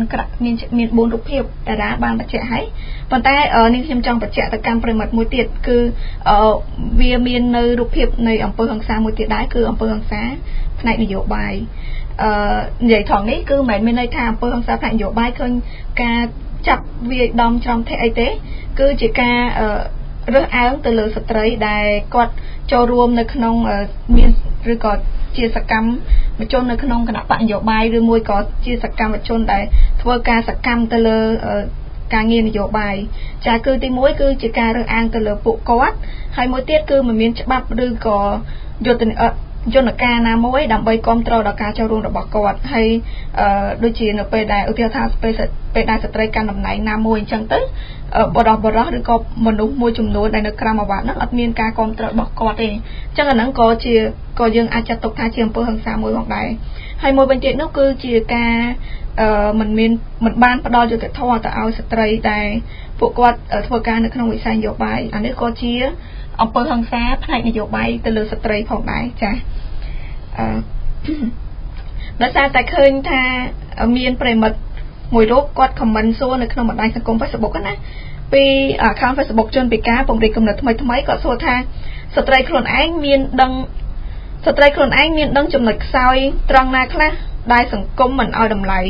4រូបភាពតារាបានបញ្ជាក់ហើយប៉ុន្តែនេះខ្ញុំចង់បញ្ជាក់ទៅកាន់ប្រិមិត្តមួយទៀតគឺវាមាននៅរូបភាពនៃអំពើហិង្សាមួយទៀតដែរគឺអំពើហិង្សាផ្នែកនយោបាយនិយាយថងនេះគឺមិនមែនមានន័យថាអំពើហិង្សាផ្នែកនយោបាយឃើញការចាប់វាយដំច្រំថេអីទេគឺជាការរើសអើងទៅលើស្ត្រីដែលគាត់ចូលរួមនៅក្នុងមានឬក៏ជាសកម្មជននៅក្នុងគណៈបកនយោបាយឬមួយក៏ជាសកម្មជនដែលធ្វើការសកម្មទៅលើការងារនយោបាយចាគឺទី1គឺជាការរើសអើងទៅលើពួកគាត់ហើយមួយទៀតគឺមិនមានច្បាប់ឬក៏យន្តការណាមួយដើម្បីគ្រប់គ្រងដល់ការចូលរួមរបស់គាត់ហើយដូចជានៅពេលដែលឧទាហរណ៍ថាពេលដែលស្ត្រីកាន់តំណែងណាមួយអញ្ចឹងទៅបរិះឬក៏មនុស្សមួយចំនួនដែលនៅក្រោមអាវ៉ាត់ហ្នឹងអត់មានការគ្រប់គ្រងរបស់គាត់ទេអញ្ចឹងអាហ្នឹងក៏យើងអាចចាត់ទុកថាជាអំពើហិង្សាមួយផងដែរហើយមួយវិញទៀតនោះគឺជាការមិនបានផ្ដល់យុត្តិធម៌ទៅឲ្យស្ត្រីដែលពួកគាត់ធ្វើការនៅក្នុងវិស័យនយោបាយអានេះក៏ជាអំពើហិង្សាផ្នែកនយោបាយទៅលើស្ត្រីផងដែរចាដោយសារតែឃើញថាមានប្រិមិត្តមួយរូបគាត់ខមមិនសួរនៅក្នុងបណ្ដាញសង្គម Facebook ណាពី account Facebook ជនពិការពង្រីកគំនិតថ្មីគាត់សួរថាស្ត្រីខ្លួនឯងមានដឹងចំណុចខ្សោយត្រង់ណាខ្លះដែលសង្គមមិនឲ្យតម្លៃ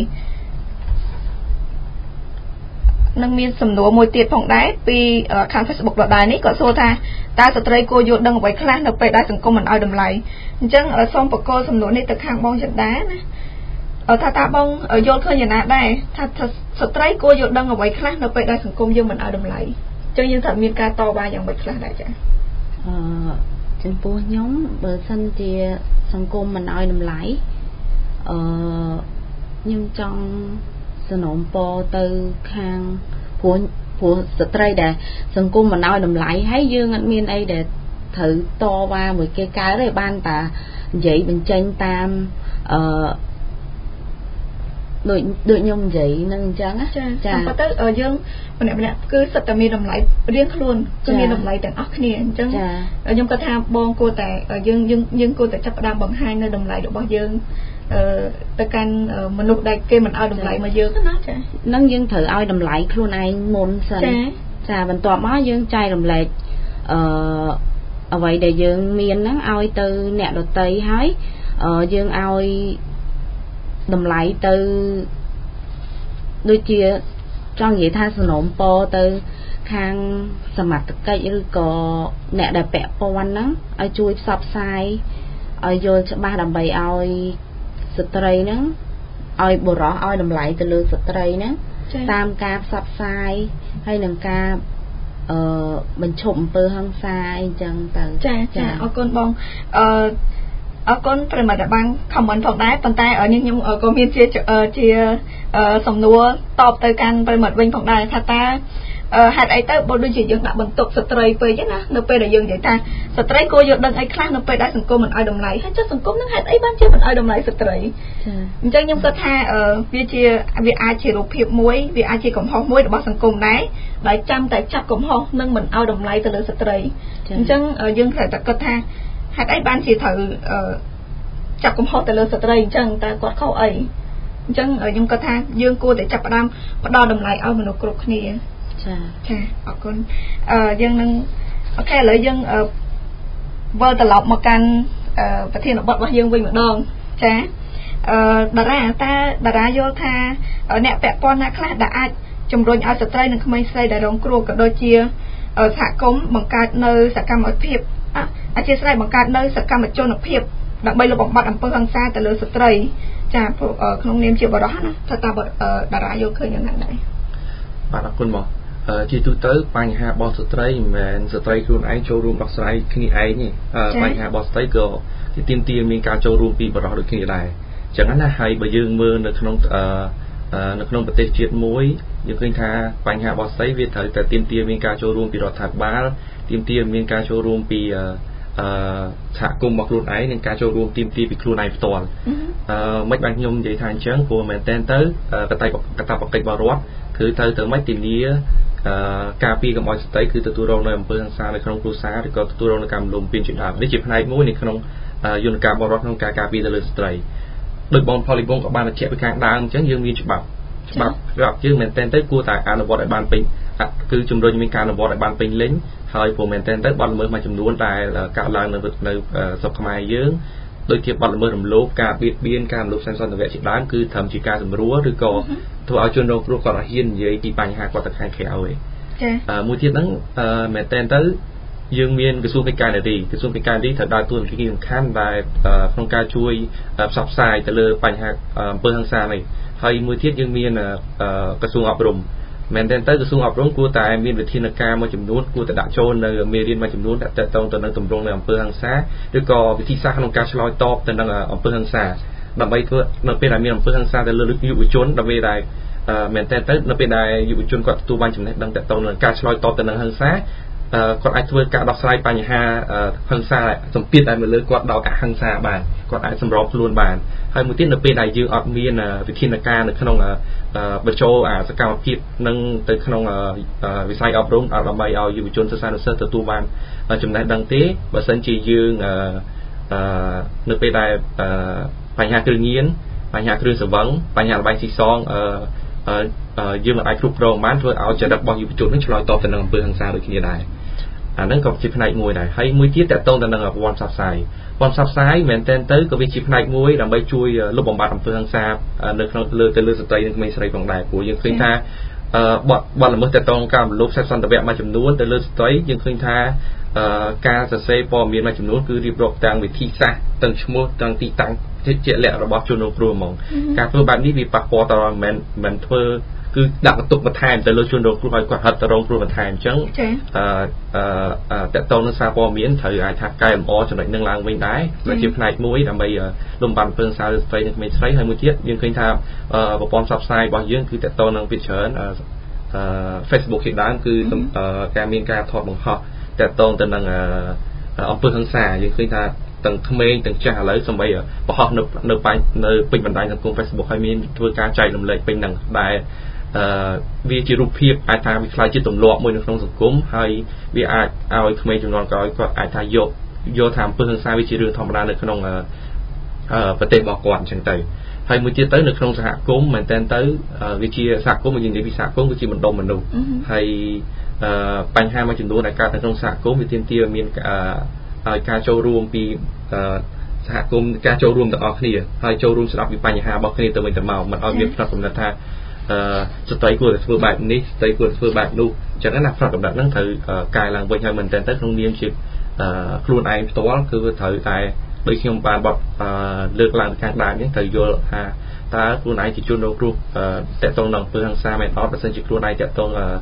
នឹងមានសំណួរមួយទៀតផងដែរពី account Facebook ដដែលនេះគាត់សួរថាតើស្ត្រីគួរយល់ដឹងអ្វីខ្លះនៅពេលដែលសង្គមមិនឲ្យតម្លៃអញ្ចឹងសូមបកគោសំណួរនេះទៅខាងបងចិន្តាណាថាតើបងយល់ឃើញយ៉ាងណាដែរថាស្ត្រីគួរយល់ដឹងអ្វីខ្លះនៅពេលដែលសង្គមយើងមិនឲ្យតម្លៃអញ្ចឹងយើងត្រូវមានការតវ៉ាយ៉ាងម៉េចខ្លះដែរចាចំពោះខ្ញុំបើសិនជាសង្គមមិនឲ្យតម្លៃខ្ញុំចង់សនំពរទៅខាងព្រោះស្ត្រីដែលសង្គមមិនឲ្យតម្លៃហើយយើងអត់មានអីដែលត្រូវតវ៉ាមួយគេកើតទេបានតែនិយាយបញ្ចេញតាមដូចខ្ញុំនិយាយនឹងអញ្ចឹងចាប៉ុន្តែយើងម្នាក់គឺសិតតែមានតម្លៃរៀងខ្លួនគឺមានតម្លៃទាំងអស់គ្នាអញ្ចឹងខ្ញុំគាត់ថាបងគួរតែយើងគួរតែចាប់ផ្ដើមបង្ហាញនៅតម្លៃរបស់យើងទៅកាន់មនុស្សដែលគេមិនឲ្យតម្លៃមកយើងណាចានឹងយើងត្រូវឲ្យតម្លៃខ្លួនឯងមុនសិនចាបន្ទាប់មកយើងចែករំលែកអ្វីដែលយើងមានហ្នឹងឲ្យទៅអ្នកដទៃហើយយើងឲ្យតម្លៃទៅដូចជាចង់និយាយថាសំណូមពរទៅខាងសមត្ថកិច្ចឬក៏អ្នកដែលពាក់ព័ន្ធហ្នឹងឲ្យជួយផ្សព្វផ្សាយឲ្យយល់ច្បាស់ដើម្បីឲ្យស្ត្រីហ្នឹងឲ្យបុរសឲ្យតម្លៃទៅលើស្ត្រីហ្នឹងតាមការផ្សព្វផ្សាយហើយនឹងការបញ្ឈប់អំពើហិង្សាអីចឹងទៅចាអរគុណបងកូនប្រិមត្តបាន comment ផងដែរប៉ុន្តែខ្ញុំក៏មានជាសំណួរតបទៅកាន់ប្រិមត្តវិញផងដែរថាតើហេតុអីទៅបើដូចជាយើងដាក់បន្ទុកស្ត្រីពេកណានៅពេលដែលយើងនិយាយថាស្ត្រីគួរយល់ដឹងអីខ្លះនៅពេលដែលសង្គមមិនឲ្យតម្លៃហើយចុះសង្គមនឹងហេតុអីបានជាមិនឲ្យតម្លៃស្ត្រីអញ្ចឹងខ្ញុំគិតថាវាអាចជារូបភាពមួយវាអាចជាកំហុសមួយរបស់សង្គមដែរដែលចាំតែចាប់កំហុសនិងមិនឲ្យតម្លៃទៅលើស្ត្រីអញ្ចឹងយើងត្រូវតែគិតថាហេតុអីបានជាត្រូវចាប់កំហុសទៅលើស្ត្រីអញ្ចឹងតើគាត់ខុសអីអញ្ចឹងខ្ញុំគិតថាយើងគួរតែចាប់ផ្ដើមផ្ដល់តម្លៃឲ្យមនុស្សគ្រប់គ្នាចាអរគុណយើងនឹងអូខេឥឡូវយើងវិលត្រឡប់មកកាន់ប្រធានបទរបស់យើងវិញម្ដងចាតារាតើតារាយល់ថាអ្នកពាក់ព័ន្ធណាខ្លះដែលអាចជំរុញឲ្យស្ត្រីនិងក្មេងស្រីដែលរងគ្រោះក៏ដូចជាសហគមន៍បង្កើតនៅសកម្មភាពអធិស្ឋានបង្កើតនៅសកម្មជនភាពដើម្បីលុបបំបាត់អំពើហិង្សាទៅលើស្ត្រីចាក្នុងនាមជាបរិសុទ្ធណាថាតើតារាយល់ឃើញយ៉ាងណាដែរបាទអរគុណបងជាទូទៅបញ្ហារបស់ស្ត្រីមិនមែនស្ត្រីខ្លួនឯងចូលរួមដោះស្រាយគ្នាឯងទេបញ្ហារបស់ស្ត្រីក៏ទីទាមទារមានការចូលរួមពីបរិសុទ្ធដូចគ្នាដែរអញ្ចឹងណាហើយបើយើងមើលនៅក្នុងប្រទេសជាតិមួយយើងឃើញថាបញ្ហារបស់ស្ត្រីវាត្រូវតែទាមទារមានការចូលរួមពីរដ្ឋាភិបាលទាមទារមានការចូលរួមពីសហគមន៍របស់ខ្លួនឯងនិងការចូលរួមទាមទារពីខ្លួនឯងផ្ទាល់មិនបានខ្ញុំនិយាយថាអញ្ចឹងព្រោះមែនតើទៅកតាបកិច្ចរបស់រដ្ឋគឺទៅមិនធានាការពារកុំឲ្យស្ត្រីគឺទទួលរងនៅអំពើហិង្សានៅក្នុងគ្រួសារឬក៏ទទួលរងនៅការលំពៀនជាដើមនេះជាផ្នែកមួយនៅក្នុងយន្តការរបស់រដ្ឋក្នុងការការពារទៅលើស្ត្រីដោយបងផលីវងក៏បានបញ្ជាក់ពីខាងដើមអញ្ចឹងយើងមានច្បាប់យើងមែនតើទៅគួរតែអនុវត្តឲ្យបានពេញគឺជំរុញមានការអនុវត្តឲ្យបានពេញលេញហើយព្រោះមែនតើបទល្មើសមួយចំនួនដែលកើតឡើងនៅស្រុកខ្មែរយើងដូចជាបទល្មើសរំលោភការបៀតបៀនការរំលោភសន្តិភាពជាដើមគឺត្រឹមជាការសម្រួលឬក៏ធ្វើឲ្យជនរងគ្រោះគាត់ហ៊ាននិយាយពីបញ្ហាគាត់ទៅខាងក្រៅឯងមួយទៀតហ្នឹងមែនតើទៅយើងមានក្រសួងកិច្ចការនារីត្រូវដើរតួនាទីសំខាន់ដែលក្នុងការជួយផ្សព្វផ្សាយទៅលើបញ្ហាអំពើហិង្សានេះហើយមួយទៀតយើងមានក្រសួងអប់រំមែនតើក្រសួងអប់រំគួរតែមានវិធានការមួយចំនួនគួរតែដាក់ចូលនៅមេរៀនមួយចំនួនដែលទាក់ទងទៅនឹងទម្រង់នៃអំពើហិង្សាឬក៏វិធីសាស្ត្រក្នុងការឆ្លើយតបទៅនឹងអំពើហិង្សាដើម្បីធ្វើនៅពេលដែលមានអំពើហិង្សាទៅលើយុវជនដើម្បីដែលមែនតើនៅពេលដែលយុវជនគាត់ទទួលបានចំណេះដឹងទាក់ទងនឹងការឆ្លើយតបទៅនឹងហិង្សាគាត់អាចធ្វើការដោះស្រាយបញ្ហាហិង្សាសម្ពាធដែលមកលើគាត់ដោយអហិង្សាបានគាត់អាចសម្របខ្លួនបានហើយមួយទៀតនៅពេលដែលយើងអត់មានវិធានការនៅក្នុងបញ្ចូលសកម្មភាពនឹងទៅក្នុងវិស័យអប់រំដើម្បីឲ្យយុវជនសិស្សានុសិស្សទទួលបានចំណេះដឹងទេបើសិនជាយើងនៅពេលដែលបញ្ហាគ្រឿងញៀនបញ្ហាគ្រឿងស្រវឹងបញ្ហាល្បែងស៊ីសងយើងមិនអាចគ្រប់គ្រងបានធ្វើឲ្យចរិតរបស់យុវជននឹងឆ្លើយតបទៅនឹងអំពើហិង្សាដូចគ្នាដែរអាហ្នឹងក៏ជាផ្នែកមួយដែរហើយមួយទៀតតកតងទៅនឹងប្រព័ន្ធផ្សព្វផ្សាយមែនតើទៅក៏វាជាផ្នែកមួយដើម្បីជួយលុបបំបាត់អំពើហិង្សានៅក្នុងលើស្ត្រីនិងក្មេងស្រីផងដែរព្រោះយើងឃើញថាបទល្មើសតកតងការរំលោភសេពសន្តិវៈមួយចំនួនទៅលើស្ត្រីយើងឃើញថាការសរសេរព័ត៌មានមួយចំនួនគឺរៀបរាប់ទាំងវិធីសាស្ត្រទាំងឈ្មោះទាំងទីតាំងជាក់លាក់របស់ជនរងគ្រោះហ្មងការធ្វើបែបនេះវាប៉ះពាល់ដល់មិនធ្វើគឺដាក់បន្ទុកបន្ថែមទៅលើជនរងគ្រោះឲ្យគាត់ហិតទៅរងគ្រោះបន្ថែមអញ្ចឹងតកតងនឹងសារព័ត៌មានត្រូវអាចថាកែលម្អចំណុចនឹងឡើងវិញដែរវាជាផ្នែកមួយដើម្បីលំបាត់អំពើហិង្សាលើស្ត្រីនិងក្មេងស្រីហើយមួយទៀតយើងឃើញថាប្រព័ន្ធផ្សព្វផ្សាយរបស់យើងគឺតកតងនឹងពីច្រើនFacebook ជាដើមគឺការមានការថតបង្ហោះតកតងទៅនឹងអំពើហិង្សាយើងឃើញថាទាំងក្មេងទាំងចាស់ឥឡូវសម្បីបង្ហោះនៅពេញបណ្ដាញសង្គម Facebook ហើយមានធ្វើការចែករំលែកពេញហ្នឹងដែលវាជារូបភាពអាចថាវាខ្លាយជាទម្លាប់មួយនៅក្នុងសង្គមហើយវាអាចឲ្យក្មេងជំនាន់ក្រោយគាត់អាចថាយកថាអំពើហិង្សាវាជារឿងធម្មតានៅក្នុងប្រទេសរបស់គាត់អញ្ចឹងទៅហើយមួយទៀតទៅនៅក្នុងសហគមន៍មែនតើទៅវាជាសហគមន៍យើងនិយាយពីសហគមន៍គឺជាបណ្ដុំមនុស្សហើយបញ្ហាមួយចំនួនដែលកើតនៅក្នុងសហគមន៍វាទាមទារមានឲ្យការចូលរួមពីសហគមន៍ការចូលរួមទាំងអស់គ្នាហើយចូលរួមស្ដាប់ពីបញ្ហារបស់គ្នាទៅវិញទៅមកមិនឲ្យមានផ្នត់កំណត់ថាស្ត្រីគួរតែធ្វើបែបនេះស្ត្រីគួរតែធ្វើបែបនោះអញ្ចឹងណាផ្នត់កំណត់ហ្នឹងត្រូវកែឡើងវិញហើយមែនតើទៅក្នុងនាមជាខ្លួនឯងផ្ទាល់គឺត្រូវតែដូចខ្ញុំបានបត់លើកឡើងខាងដើមនេះត្រូវយល់ថាតើខ្លួនឯងជាជនរងគ្រោះតកតងនឹងអំពើហិង្សាមែនអត់បើសិនជាខ្លួនឯងតកតង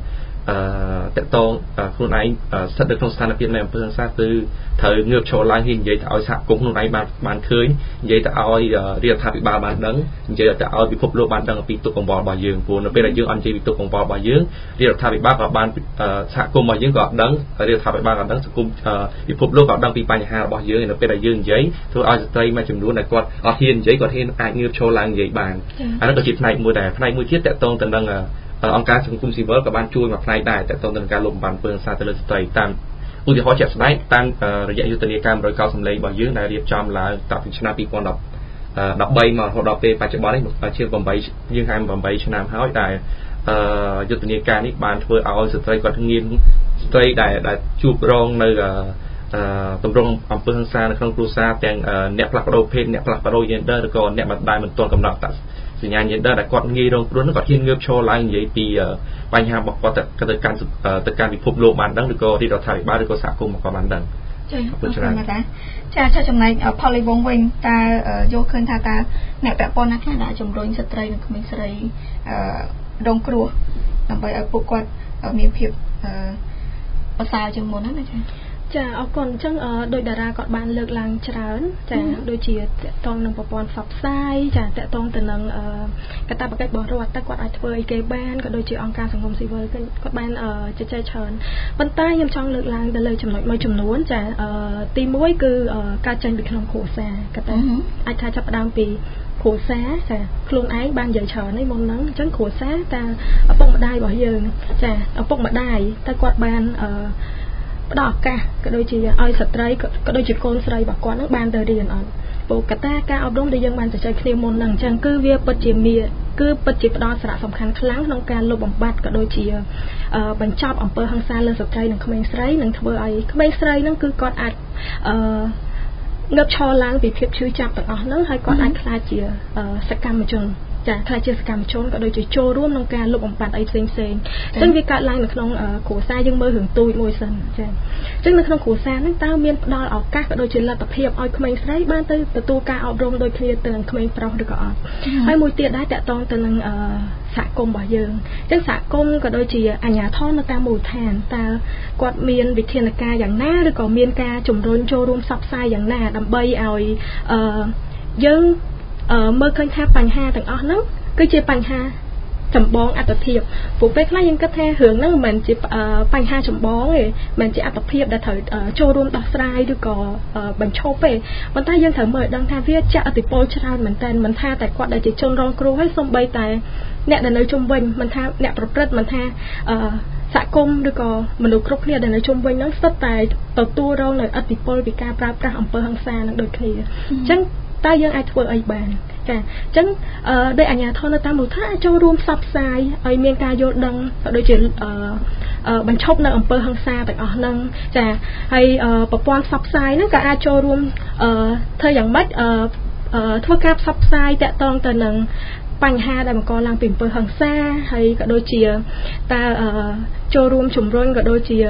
តកតងខ្លួនឯងស្ថិតនៅក្នុងស្ថានភាពនៃអំពើហិង្សាគឺត្រូវងើបឈរឡើងហ៊ាននិយាយទៅឲ្យសហគមន៍ខ្លួនឯងបានឃើញនិយាយទៅឲ្យរដ្ឋាភិបាលបានដឹងនិយាយទៅឲ្យពិភពលោកបានដឹងអំពីទុកកង្វល់របស់យើងព្រោះនៅពេលដែលយើងអត់និយាយពីទុកកង្វល់របស់យើងរដ្ឋាភិបាលក៏បានសហគមន៍របស់យើងក៏ដឹងរដ្ឋាភិបាលក៏ដឹងសង្គមពិភពលោកក៏ដឹងពីបញ្ហារបស់យើងនៅពេលដែលយើងនិយាយធ្វើឲ្យស្ត្រីមួយចំនួនដែលគាត់អត់ហ៊ាននិយាយគាត់ហ៊ានអាចងើបឈរឡើងនិយាយបានអានោះក៏ជាផ្នែកមួយដែរផ្នែកមួយទៀតតកតងទៅនឹងអង្គការសង្គមស៊ីវិលក៏បានជួយមួយផ្នែកដែរតកតងទៅនឹងការលុបបំបាត់អំពើហិង្សាទៅលើស្ត្រីតាមឧទាហរណ៍ជាក់ស្ដែងតាមរយៈយុទ្ធនាការ190សម្លេងរបស់យើងដែលរៀបចំឡើងតាំងពីឆ្នាំ2013មករហូតដល់ពេលបច្ចុប្បន្ននេះជាង8យើង8ឆ្នាំហើយដែលយុទ្ធនាការនេះបានធ្វើឲ្យស្ត្រីគាត់ងាយស្ត្រីដែលជួបរងនៅទម្រង់អំពើហិង្សានៅក្នុងគ្រួសារទាំងអ្នកផ្លាស់ប្ដូរភេទអ្នកផ្លាស់ប្ដូរ gender ឬក៏អ្នកមិនទាន់កំណត់សញ្ញា gender ដែលគាត់ងាយរងគ្រោះនោះគាត់ហ៊ានងើបឈរឡើងនិយាយពីបញ្ហារបស់គាត់ទៅកាន់ពិភពលោកបានដឹងឬក៏រដ្ឋាភិបាលឬក៏សហគមន៍គាត់បានដឹងចា៎អរគុណណាស់ចា៎ចំណែកផលីវងវិញតើយកឃើញថាតើអ្នកពាក់ព័ន្ធណាខ្លះដែលជំរុញស្ត្រីនិងក្មេងស្រីរងគ្រោះដើម្បីឲ្យពួកគាត់មានភាពប្រសើរជាងមុនណាចា៎ចាអរគុណអញ្ចឹងដោយតារាគាត់បានលើកឡើងច្រើនចាដូចជាតកតងនឹងប្រព័ន្ធផ្សព្វផ្សាយចាតកតងទៅនឹងកាតព្វកិច្ចរបស់រដ្ឋតើគាត់អាចធ្វើអីគេបានក៏ដូចជាអង្គការសង្គមស៊ីវិលគាត់បានជជែកច្រើនប៉ុន្តែខ្ញុំចង់លើកឡើងទៅលើចំណុចមួយចំនួនចាទី1គឺការចេញពីក្នុងគ្រួសារគាត់តែអាចថាចាប់ផ្ដើមពីគ្រួសារចាខ្លួនឯងបាននិយាយច្រើនហ្នឹងមុនហ្នឹងអញ្ចឹងគ្រួសារតើឪពុកម្ដាយរបស់យើងចាឪពុកម្ដាយតើគាត់បានផ្ដល់ឱកាសក៏ដូចជាឲ្យស្ត្រីក៏ដូចជាកូនស្រីរបស់គាត់នឹងបានទៅរៀនអត់ព្រោះកត្តាការអប់រំដែលយើងបានជជែកគ្នាមុនហ្នឹងអញ្ចឹងគឺវាពិតជាផ្ដល់សារៈសំខាន់ខ្លាំងក្នុងការលុបបំបាត់ក៏ដូចជាបញ្ចប់អំពើហិង្សាលើស្ត្រីនិងក្មេងស្រីនឹងធ្វើឲ្យក្មេងស្រីហ្នឹងគឺគាត់អាចងើបឈរឡើងពីភាពឈឺចាប់ទាំងអស់ហ្នឹងហើយគាត់អាចខ្លាចជាសកម្មជនចាខ្លះជាសកម្មជនក៏ដូចជាចូលរួមក្នុងការលុបបំបាត់អីផ្សេងៗអញ្ចឹងវាកើតឡើងនៅក្នុងគ្រួសារយើងមើលរឿងទូចមួយសិនចាអញ្ចឹងនៅក្នុងគ្រួសារហ្នឹងតើមានផ្ដល់ឱកាសក៏ដូចជាលទ្ធភាពឲ្យក្មេងស្រីបានទៅទទួលការអប់រំដូចគ្នាទៅនឹងក្មេងប្រុសឬក៏អត់ហើយមួយទៀតដែរតកតងទៅនឹងសហគមន៍របស់យើងអញ្ចឹងសហគមន៍ក៏ដូចជាអាជ្ញាធរនៅតាមមូលដ្ឋានតើគាត់មានវិធានការយ៉ាងណាឬក៏មានការជំរុញចូលរួមផ្សព្វផ្សាយយ៉ាងណាដើម្បីឲ្យយើងមើលឃើញថាបញ្ហាទាំងអស់ហ្នឹងគឺជាបញ្ហាចម្បងអត្តភាពព្រោះពេលខ្លះយើងគិតថារឿងហ្នឹងមិនមែនជាបញ្ហាចម្បងទេមិនជាអត្តភាពដែលត្រូវចូលរួមដោះស្រាយឬក៏បញ្ឈប់ទេប៉ុន្តែយើងត្រូវមើលឲ្យដឹងថាវាជះឥទ្ធិពលច្រើនមែនតើមិនថាតែគាត់ដែលជាជនរងគ្រោះហើយសូម្បីតែអ្នកដែលនៅជុំវិញមិនថាអ្នកប្រព្រឹត្តមិនថាសហគមន៍ឬក៏មនុស្សគ្រប់គ្នាដែលនៅជុំវិញហ្នឹងសុទ្ធតែទទួលរងនៅឥទ្ធិពលពីការប្រើប្រាស់អំពើហិង្សានឹងដូចគ្នាអញ្ចឹងតើយើងអាចធ្វើអីបានចាអញ្ចឹងដោយអាជ្ញាធរនៅតាមមូលដ្ឋានអាចចូលរួមផ្សព្វផ្សាយឲ្យមានការយល់ដឹងក៏ដូចជាបញ្ឈប់នៅអំពើហិង្សាទាំងអស់ហ្នឹងចាហើយប្រព័ន្ធផ្សព្វផ្សាយហ្នឹងក៏អាចចូលរួមធ្វើយ៉ាងម៉េចធ្វើការផ្សព្វផ្សាយតាក់ទងទៅនឹងបញ្ហាដែលបង្កឡើងពីអំពើហិង្សាហើយក៏ដូចជាតើចូលរួមជំរុញក៏ដូចជា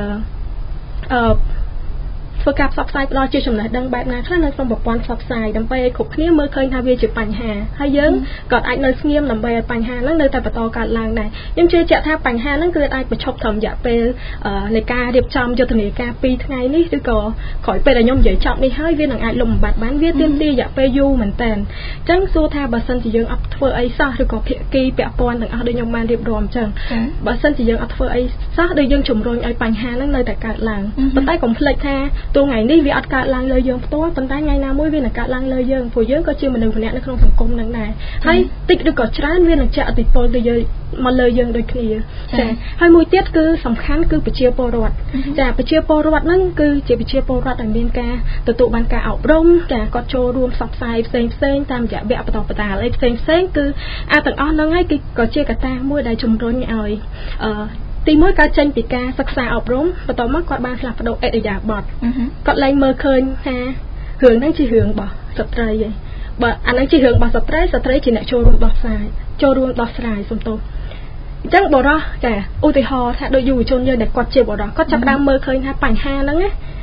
ធ្វើការផ្សព្វផ្សាយផ្ដល់ជាចំណេះដឹងបែបណាខ្លះនៅក្នុងប្រព័ន្ធផ្សព្វផ្សាយដើម្បីឲ្យគ្រប់គ្នាមើលឃើញថាវាជាបញ្ហាហើយយើងក៏អាចនៅស្ងៀមដើម្បីឲ្យបញ្ហាហ្នឹងនៅតែបន្តកើតឡើងដែរខ្ញុំជឿជាក់ថាបញ្ហាហ្នឹងគឺអាចបញ្ឈប់ត្រឹមរយៈពេលនៃការរៀបចំយុទ្ធនាការ2ថ្ងៃនេះឬក៏ក្រោយពេលដែលខ្ញុំនិយាយចប់នេះហើយវានឹងអាចលុបបំបាត់បានវាទាមទាររយៈពេលយូរមែនតើអញ្ចឹងសួរថាបើសិនជាយើងអត់ធ្វើអីសោះឬក៏ភាគីពាក់ព័ន្ធទាំងអស់ដូចខ្ញុំបានរៀបរាប់អញ្ចឹងបើសិនជាយើងអត់ធ្វើអីសោះដូចយើងជំរុញឲ្យបញ្ហាហ្នឹងនៅតែកើតឡើងប៉ុន្តែកុំភ្លេចថាថ្ងៃនេះវាអត់កើតឡើងលើយើងផ្ទាល់ប៉ុន្តែថ្ងៃណាមួយវានឹងកើតឡើងលើយើងព្រោះយើងក៏ជាមនុស្សម្នាក់នៅក្នុងសង្គមនឹងដែរហើយតិចឬក៏ច្រើនវានឹងជះឥទ្ធិពលទៅយើងមកលើយើងដូចគ្នាចាហើយមួយទៀតគឺសំខាន់គឺប្រជាពលរដ្ឋចាប្រជាពលរដ្ឋហ្នឹងគឺជាប្រជាពលរដ្ឋដែលមានការទទួលបានការអប់រំចាគាត់ចូលរួមផ្សព្វផ្សាយផ្សេងតាមរយៈវគ្គបន្តបណ្ដាលអីផ្សេងគឺទាំងអស់ហ្នឹងហើយគឺក៏ជាកត្តាមួយដែលជំរុញឲ្យទីមួយកើតចេញពីការសិក្សាអប់រំបន្ទាប់មកគាត់បានផ្លាស់ប្ដូរអិរិយាបថគាត់ឡើងមើលឃើញថារឿងហ្នឹងជារឿងរបស់ស្ត្រីឯងបើអាហ្នឹងជារឿងរបស់ស្ត្រីជាអ្នកចូលរួមដោះស្រាយសំទោសអញ្ចឹងបរោះចាឧទាហរណ៍ថាដូចយុវជនយើងដែលគាត់ជាបរោះគាត់ចាប់ផ្ដើមមើលឃើញថាបញ្ហាហ្នឹងណា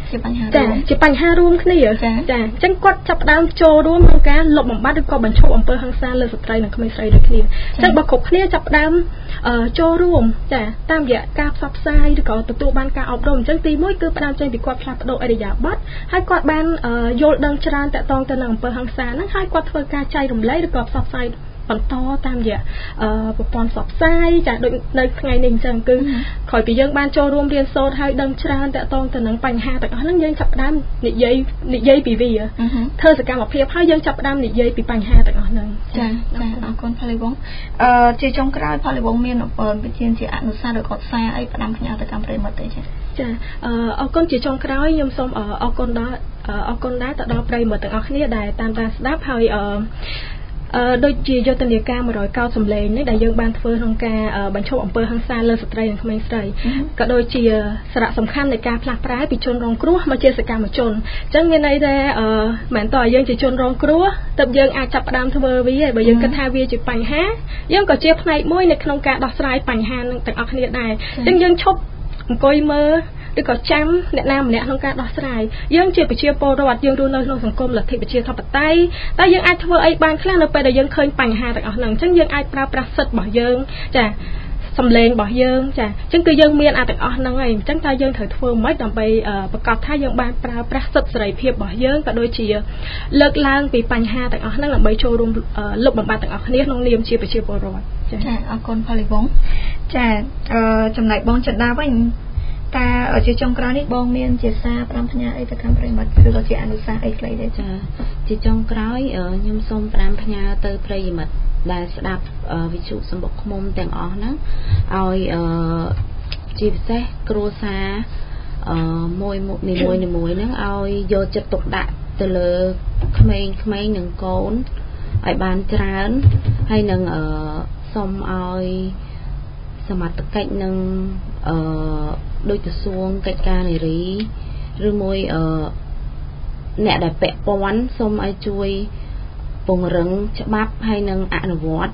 ជាបញ្ហាចាជាបញ្ហារួមគ្នាចាអញ្ចឹងគាត់ចាប់ផ្ដើមចូលរួមក្នុងការលុបបំបាត់ឬក៏បញ្ឈប់អំពើហិង្សាលើស្ត្រីនិងក្មេងស្រីដូចគ្នាអញ្ចឹងបើគ្រប់គ្នាចាប់ផ្ដើមចូលរួមចាតាមរយៈការផ្សព្វផ្សាយឬក៏ទទួលបានការអប់រំអញ្ចឹងទី1គឺផ្ដើមចេញពីគាត់ផ្លាស់ប្ដូរអរិយាប័ត្រហើយគាត់បានយល់ដឹងច្រើនតាក់ទងទៅនឹងអំពើហិង្សាហ្នឹងហើយគាត់ធ្វើការចែករំលែកឬក៏ផ្សព្វផ្សាយបន្តតាមរយៈប្រព័ន្ធផ្សព្វផ្សាយចាដូចនៅថ្ងៃនេះអញ្ចឹងគឺក្រោយពីយើងបានចូលរួមរៀនសូត្រហើយដឹងច្រើនតាក់ទងទៅនឹងបញ្ហាទាំងអស់ហ្នឹងយើងចាប់ផ្ដើមនិយាយពីវាធ្វើសកម្មភាពហើយយើងចាប់ផ្ដើមនិយាយពីបញ្ហាទាំងអស់ហ្នឹងចាអរគុណផលីវងជាចុងក្រោយផលីវងមានវិធានជាអនុសាសន៍ឬក៏សារអីផ្ដាំផ្ញើទៅកាន់ប្រិយមិត្តទេចាអរគុណជាចុងក្រោយខ្ញុំសូមអរគុណដែរទៅដល់ប្រិយមិត្តទាំងអស់គ្នាដែលតាមដានស្ដាប់ហើយដូចជាយុទ្ធនាការ100កោតសម្លេងនេះដែលយើងបានធ្វើក្នុងការបញ្ឈប់អំពើហិង្សាលើស្ត្រីនិងក្មេងស្រីក៏ដូចជាសារៈសំខាន់នៃការផ្លាស់ប្រែពីជនរងគ្រោះមកជាសកម្មជនអញ្ចឹងមានន័យថាមិនតើយើងជាជនរងគ្រោះទើបយើងអាចចាប់ផ្ដើមធ្វើវាហើយបើយើងគិតថាវាជាបញ្ហាយើងក៏ជាផ្នែកមួយនៅក្នុងការដោះស្រាយបញ្ហានឹងទាំងអស់គ្នាដែរអញ្ចឹងយើងឈប់អង្គុយមើលឬក៏ចាំអ្នកណាម្នាក់ក្នុងការដោះស្រាយយើងជាប្រជាពលរដ្ឋយើងរស់នៅក្នុងសង្គមលទ្ធិប្រជាធិបតេយ្យតែយើងអាចធ្វើអីបានខ្លះនៅពេលដែលយើងឃើញបញ្ហាទាំងអស់ហ្នឹងអញ្ចឹងយើងអាចប្រើប្រាស់សិទ្ធិរបស់យើងចាសម្លេងរបស់យើងចាអញ្ចឹងគឺយើងមានទាំងអស់ហ្នឹងហើយអញ្ចឹងតើយើងត្រូវធ្វើម៉េចដើម្បីប្រកាសថាយើងបានប្រើប្រាស់សិទ្ធិសេរីភាពរបស់យើងក៏ដូចជាលើកឡើងពីបញ្ហាទាំងអស់ហ្នឹងដើម្បីចូលរួមលុបបំបាត់ទាំងអស់គ្នាក្នុងនាមជាប្រជាពលរដ្ឋចាអរគុណផលីវងចាចំណែកបងចិន្តាវិញតើជាចុងក្រោយនេះបងមានជាសារផ្ដាំផ្ញើអីទៅកាន់ប្រិយមិត្តឬក៏ជាអនុសាសន៍អីខ្លីទេចាជាចុងក្រោយខ្ញុំសូមផ្ដាំផ្ញើទៅប្រិយមិត្តដែលស្ដាប់វិទ្យុសម្បុកឃ្មុំទាំងអស់ហ្នឹងឲ្យជាពិសេសគ្រួសារមួយនីមួយហ្នឹងឲ្យយកចិត្តទុកដាក់ទៅលើក្មេងៗនិងកូនឲ្យបានច្រើនហើយនឹងសូមឲ្យសមត្ថកិច្ចនឹងដោយក្រសួងកិច្ចការនារីឬមួយអ្នកដែលពាក់ព័ន្ធសូមឲ្យជួយពង្រឹងច្បាប់ហើយនឹងអនុវត្ត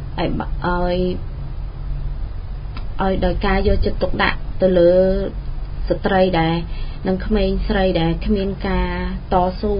ឲ្យដោយការយកចិត្តទុកដាក់ទៅលើស្ត្រីដែលនិងក្មេងស្រីដែលគ្មានការតស៊ូ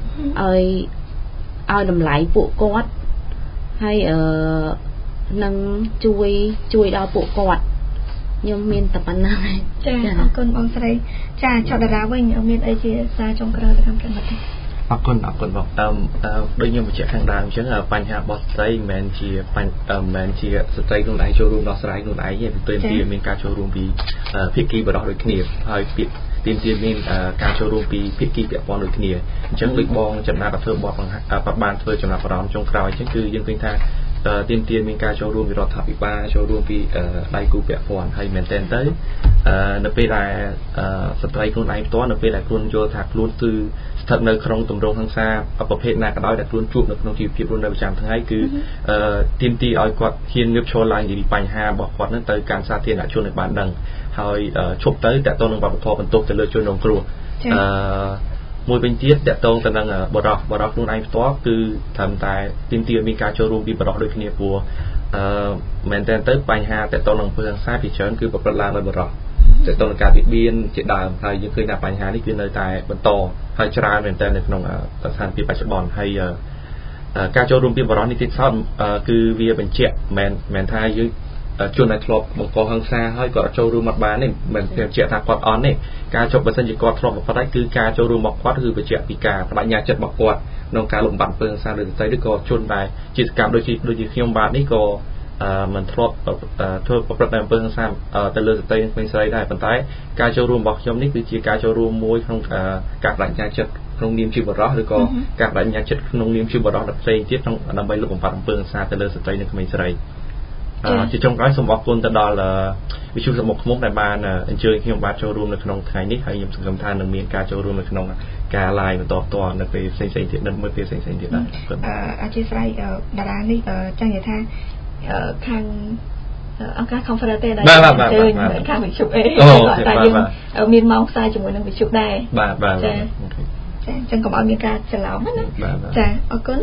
ឲ្យតម្លៃពួកគាត់ហើយនឹងជួយដល់ពួកគាត់ខ្ញុំមានតែប៉ុណ្ណឹងចាអរគុណបងស្រីចាចតារាវិញមានអីជាសារចុងក្រោយទៅកាន់ប្រិយមិត្តទេអរគុណបងដូចខ្ញុំបញ្ជាក់ខាងដើមអញ្ចឹងបញ្ហារបស់ស្ត្រីមិនមែនជាស្ត្រីខ្លួនឯងចូលរួមដោះស្រាយខ្លួនឯងទេព្រោះទាមទារមានការចូលរួមពីភាគីបរិបទដូចគ្នាហើយទាមទារមានការចូលរួមពីភាគីពាក់ព័ន្ធដូចគ្នាអញ្ចឹងដូចបងចំណាត់ធ្វើបទបានធ្វើចំណាត់អារម្មណ៍ចុងក្រោយអញ្ចឹងគឺយើងឃើញថាទាមទារមានការចូលរួមពីរដ្ឋាភិបាលចូលរួមពីដៃគូពាក់ព័ន្ធហើយមែនទែនទៅនៅពេលដែលស្ត្រីខ្លួនឯងផ្ទាល់នៅពេលដែលខ្លួនយល់ថាខ្លួនគឺស្ថិតនៅក្នុងទម្រង់ហិង្សាប្រភេទណាក៏ដោយដែលខ្លួនជួបនៅក្នុងជីវភាពរស់នៅប្រចាំថ្ងៃគឺទាមទារឲ្យគាត់ហ៊ានងើបឈរឡើងនិយាយពីបញ្ហារបស់គាត់នឹងទៅកាន់សាធារណជនឲ្យបានដឹងហើយឈប់ទៅតាក់ទងនឹងវប្បធម៌បន្ទោសទៅលើជនរងគ្រោះមួយវិញទៀតតាក់ទងទៅនឹងបរិបទខ្លួនឯងផ្ទាល់គឺត្រឹមតែទាមទារមានការចូលរួមពីបរិបទដូចគ្នាព្រោះមែនតើទៅបញ្ហាតាក់ទងនឹងអំពើហិង្សាពីច្រើនគឺប្រព្រឹត្តឡើងដោយបរិបទតាក់ទងនឹងការបៀតបៀនជាដើមហើយយើងឃើញថាបញ្ហានេះគឺនៅតែបន្តហើយច្រើនមែនតើនៅក្នុងស្ថានភាពបច្ចុប្បន្នហើយការចូលរួមពីបរិបទនេះទៀតសោតគឺវាបញ្ជាក់មែនថាយើងជនដែលធ្លាប់បង្កហិង្សាហើយគាត់ចូលរួមមកបាននេះមិនបញ្ជាក់ថាគាត់អន់ទេការចុះបើសិនជាគាត់ធ្លាប់ប្រព្រឹត្តហើយគឺការចូលរួមរបស់គាត់គឺបញ្ជាក់ពីការបដិញ្ញាចិត្តរបស់គាត់ក្នុងការលំបាត់អំពើហិង្សាលើស្ត្រីឬក៏ជនដែលជាសកម្មដូចជាខ្ញុំបាទនេះក៏មិនធ្លាប់ធ្វើប្រព្រឹត្តអំពើហិង្សាទៅលើស្ត្រីនិងក្មេងស្រីដែរប៉ុន្តែការចូលរួមរបស់ខ្ញុំនេះគឺជាការចូលរួមមួយក្នុងការបដិញ្ញាចិត្តក្នុងនាមជាបរិបទឬក៏ការបដិញ្ញាចិត្តក្នុងនាមជាបរិបទផ្សេងទៀតក្នុងដើម្បីលុបបំបាត់អំពើហិង្សាទៅលើស្ត្រីនិងក្មេងស្រីជាចុងក្រោយសូមអរគុណទៅដល់វិទ្យុសម្បុកឃ្មុំដែលបានអញ្ជើញខ្ញុំបាទចូលរួមនៅក្នុងថ្ងៃនេះហើយខ្ញុំសង្ឃឹមថានឹងមានការចូលរួមនៅក្នុងការ live បន្តផ្ទាល់នៅពេលផ្សេងៗទៀតនៅពេលផ្សេងៗទៀតដែរអធិស្ឋានតារានេះចង់និយាយថាខាងអង្គការ conference ដែលអញ្ជើញខាងវិទ្យុតែយើងមានម៉ោងផ្សាយជាមួយនឹងវិទ្យុដែរបាទចាអញ្ចឹងកុំឲ្យមានការច្រឡំណាចាអរគុណ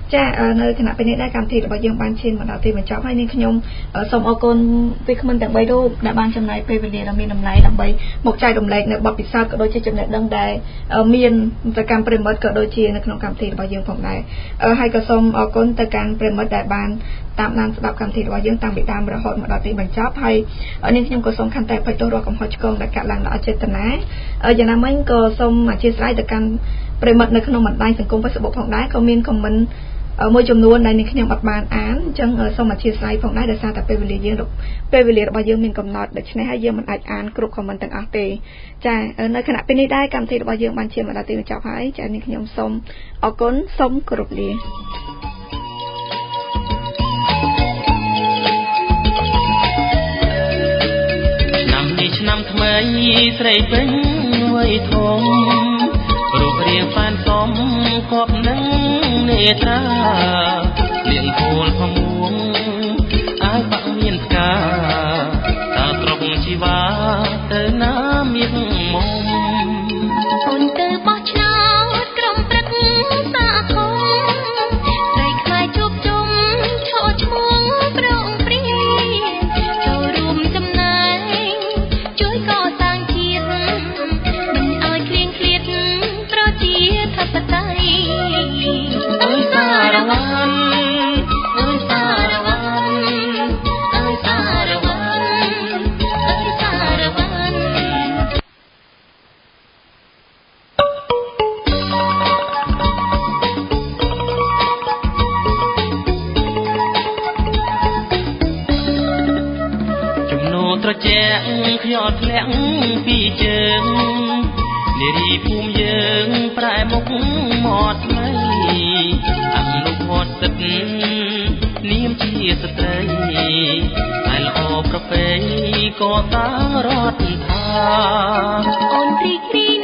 ចានៅគណៈពេលនេះដែរកម្មវិធីរបស់យើងបានឈានមកដល់ទីបញ្ចប់ហើយនាងខ្ញុំសូមអរគុណវាគ្មិនទាំង3រូបដែលបានចំណាយពេលវេលាដ៏មានតម្លៃដើម្បីមកចែករំលែកនៅបទពិសោធន៍ក៏ដូចជាចំណេះដឹងដែលមានទៅកាន់ប្រិមិត្តក៏ដូចជានៅក្នុងកម្មវិធីរបស់យើងផងដែរហើយក៏សូមអរគុណទៅកាន់ប្រិមិត្តដែលបានតាមដានស្ដាប់កម្មវិធីរបស់យើងតាំងពីដើមរហូតមកដល់ទីបញ្ចប់ហើយនាងខ្ញុំក៏សូមខន្តីអភ័យទោសរាល់កំហុសឆ្គងដែលកាត់ឡើងដោយអចេតនាយ៉ាងណាមិញក៏សូមអធិស្ឋានទៅកាន់ប្រិមិត្តនៅក្នុងបណ្ដាញសង្គម Facebook ផងដែរក៏មានខមមិនមួយចំនួនដែលនាងខ្ញុំអត់បានអានអញ្ចឹងសូមអធិស្ឋានផងដែរដោយសារតែពេលវេលារបស់យើងមានកំណត់ដូច្នេះហើយយើងមិនអាចអានគ្រប់ខមមិនទាំងអស់ទេចានៅខណៈពេលនេះដែរកម្មវិធីរបស់យើងបានឈានមកដល់ទីបញ្ចប់ហើយចានាងខ្ញុំសូមអរគុណសូមគោរពលាឆ្នាំថ្មីស្រីពេញវ័យធំរូបរាងប៉ានសមគប់នឹងនេត្រាលៀងគោលផមួងអាយបាក់មានផ្កាតើត្រប់ជីវ៉ាទៅណាមានមុំអូនទៅបោះឆ្នោតក្រុមព្រឹកសាគមស្រីខ្លាយជួបជុំឈរឈ្មោះប្រងព្រាចូលរួមចំណែកជួយកសាងជាតិមិនឲ្យឃ្លៀងឃ្លាតប្រជាធិបតេយ្យអើយសារវ៉ាន់អើយសារវ៉ាន់អើយសារវ៉ាន់អើយសារវ៉ាន់ជំនោត្រជាក់ខ្យល់ធ្លាក់ពីជើងនារីភូមិយើងប្រែមុខមាត់ថ្មីអនុវត្តសិទ្ធិនាមជាស្ត្រីតែល្អប្រពៃក៏តាំងរដ្ឋាអូនរីករា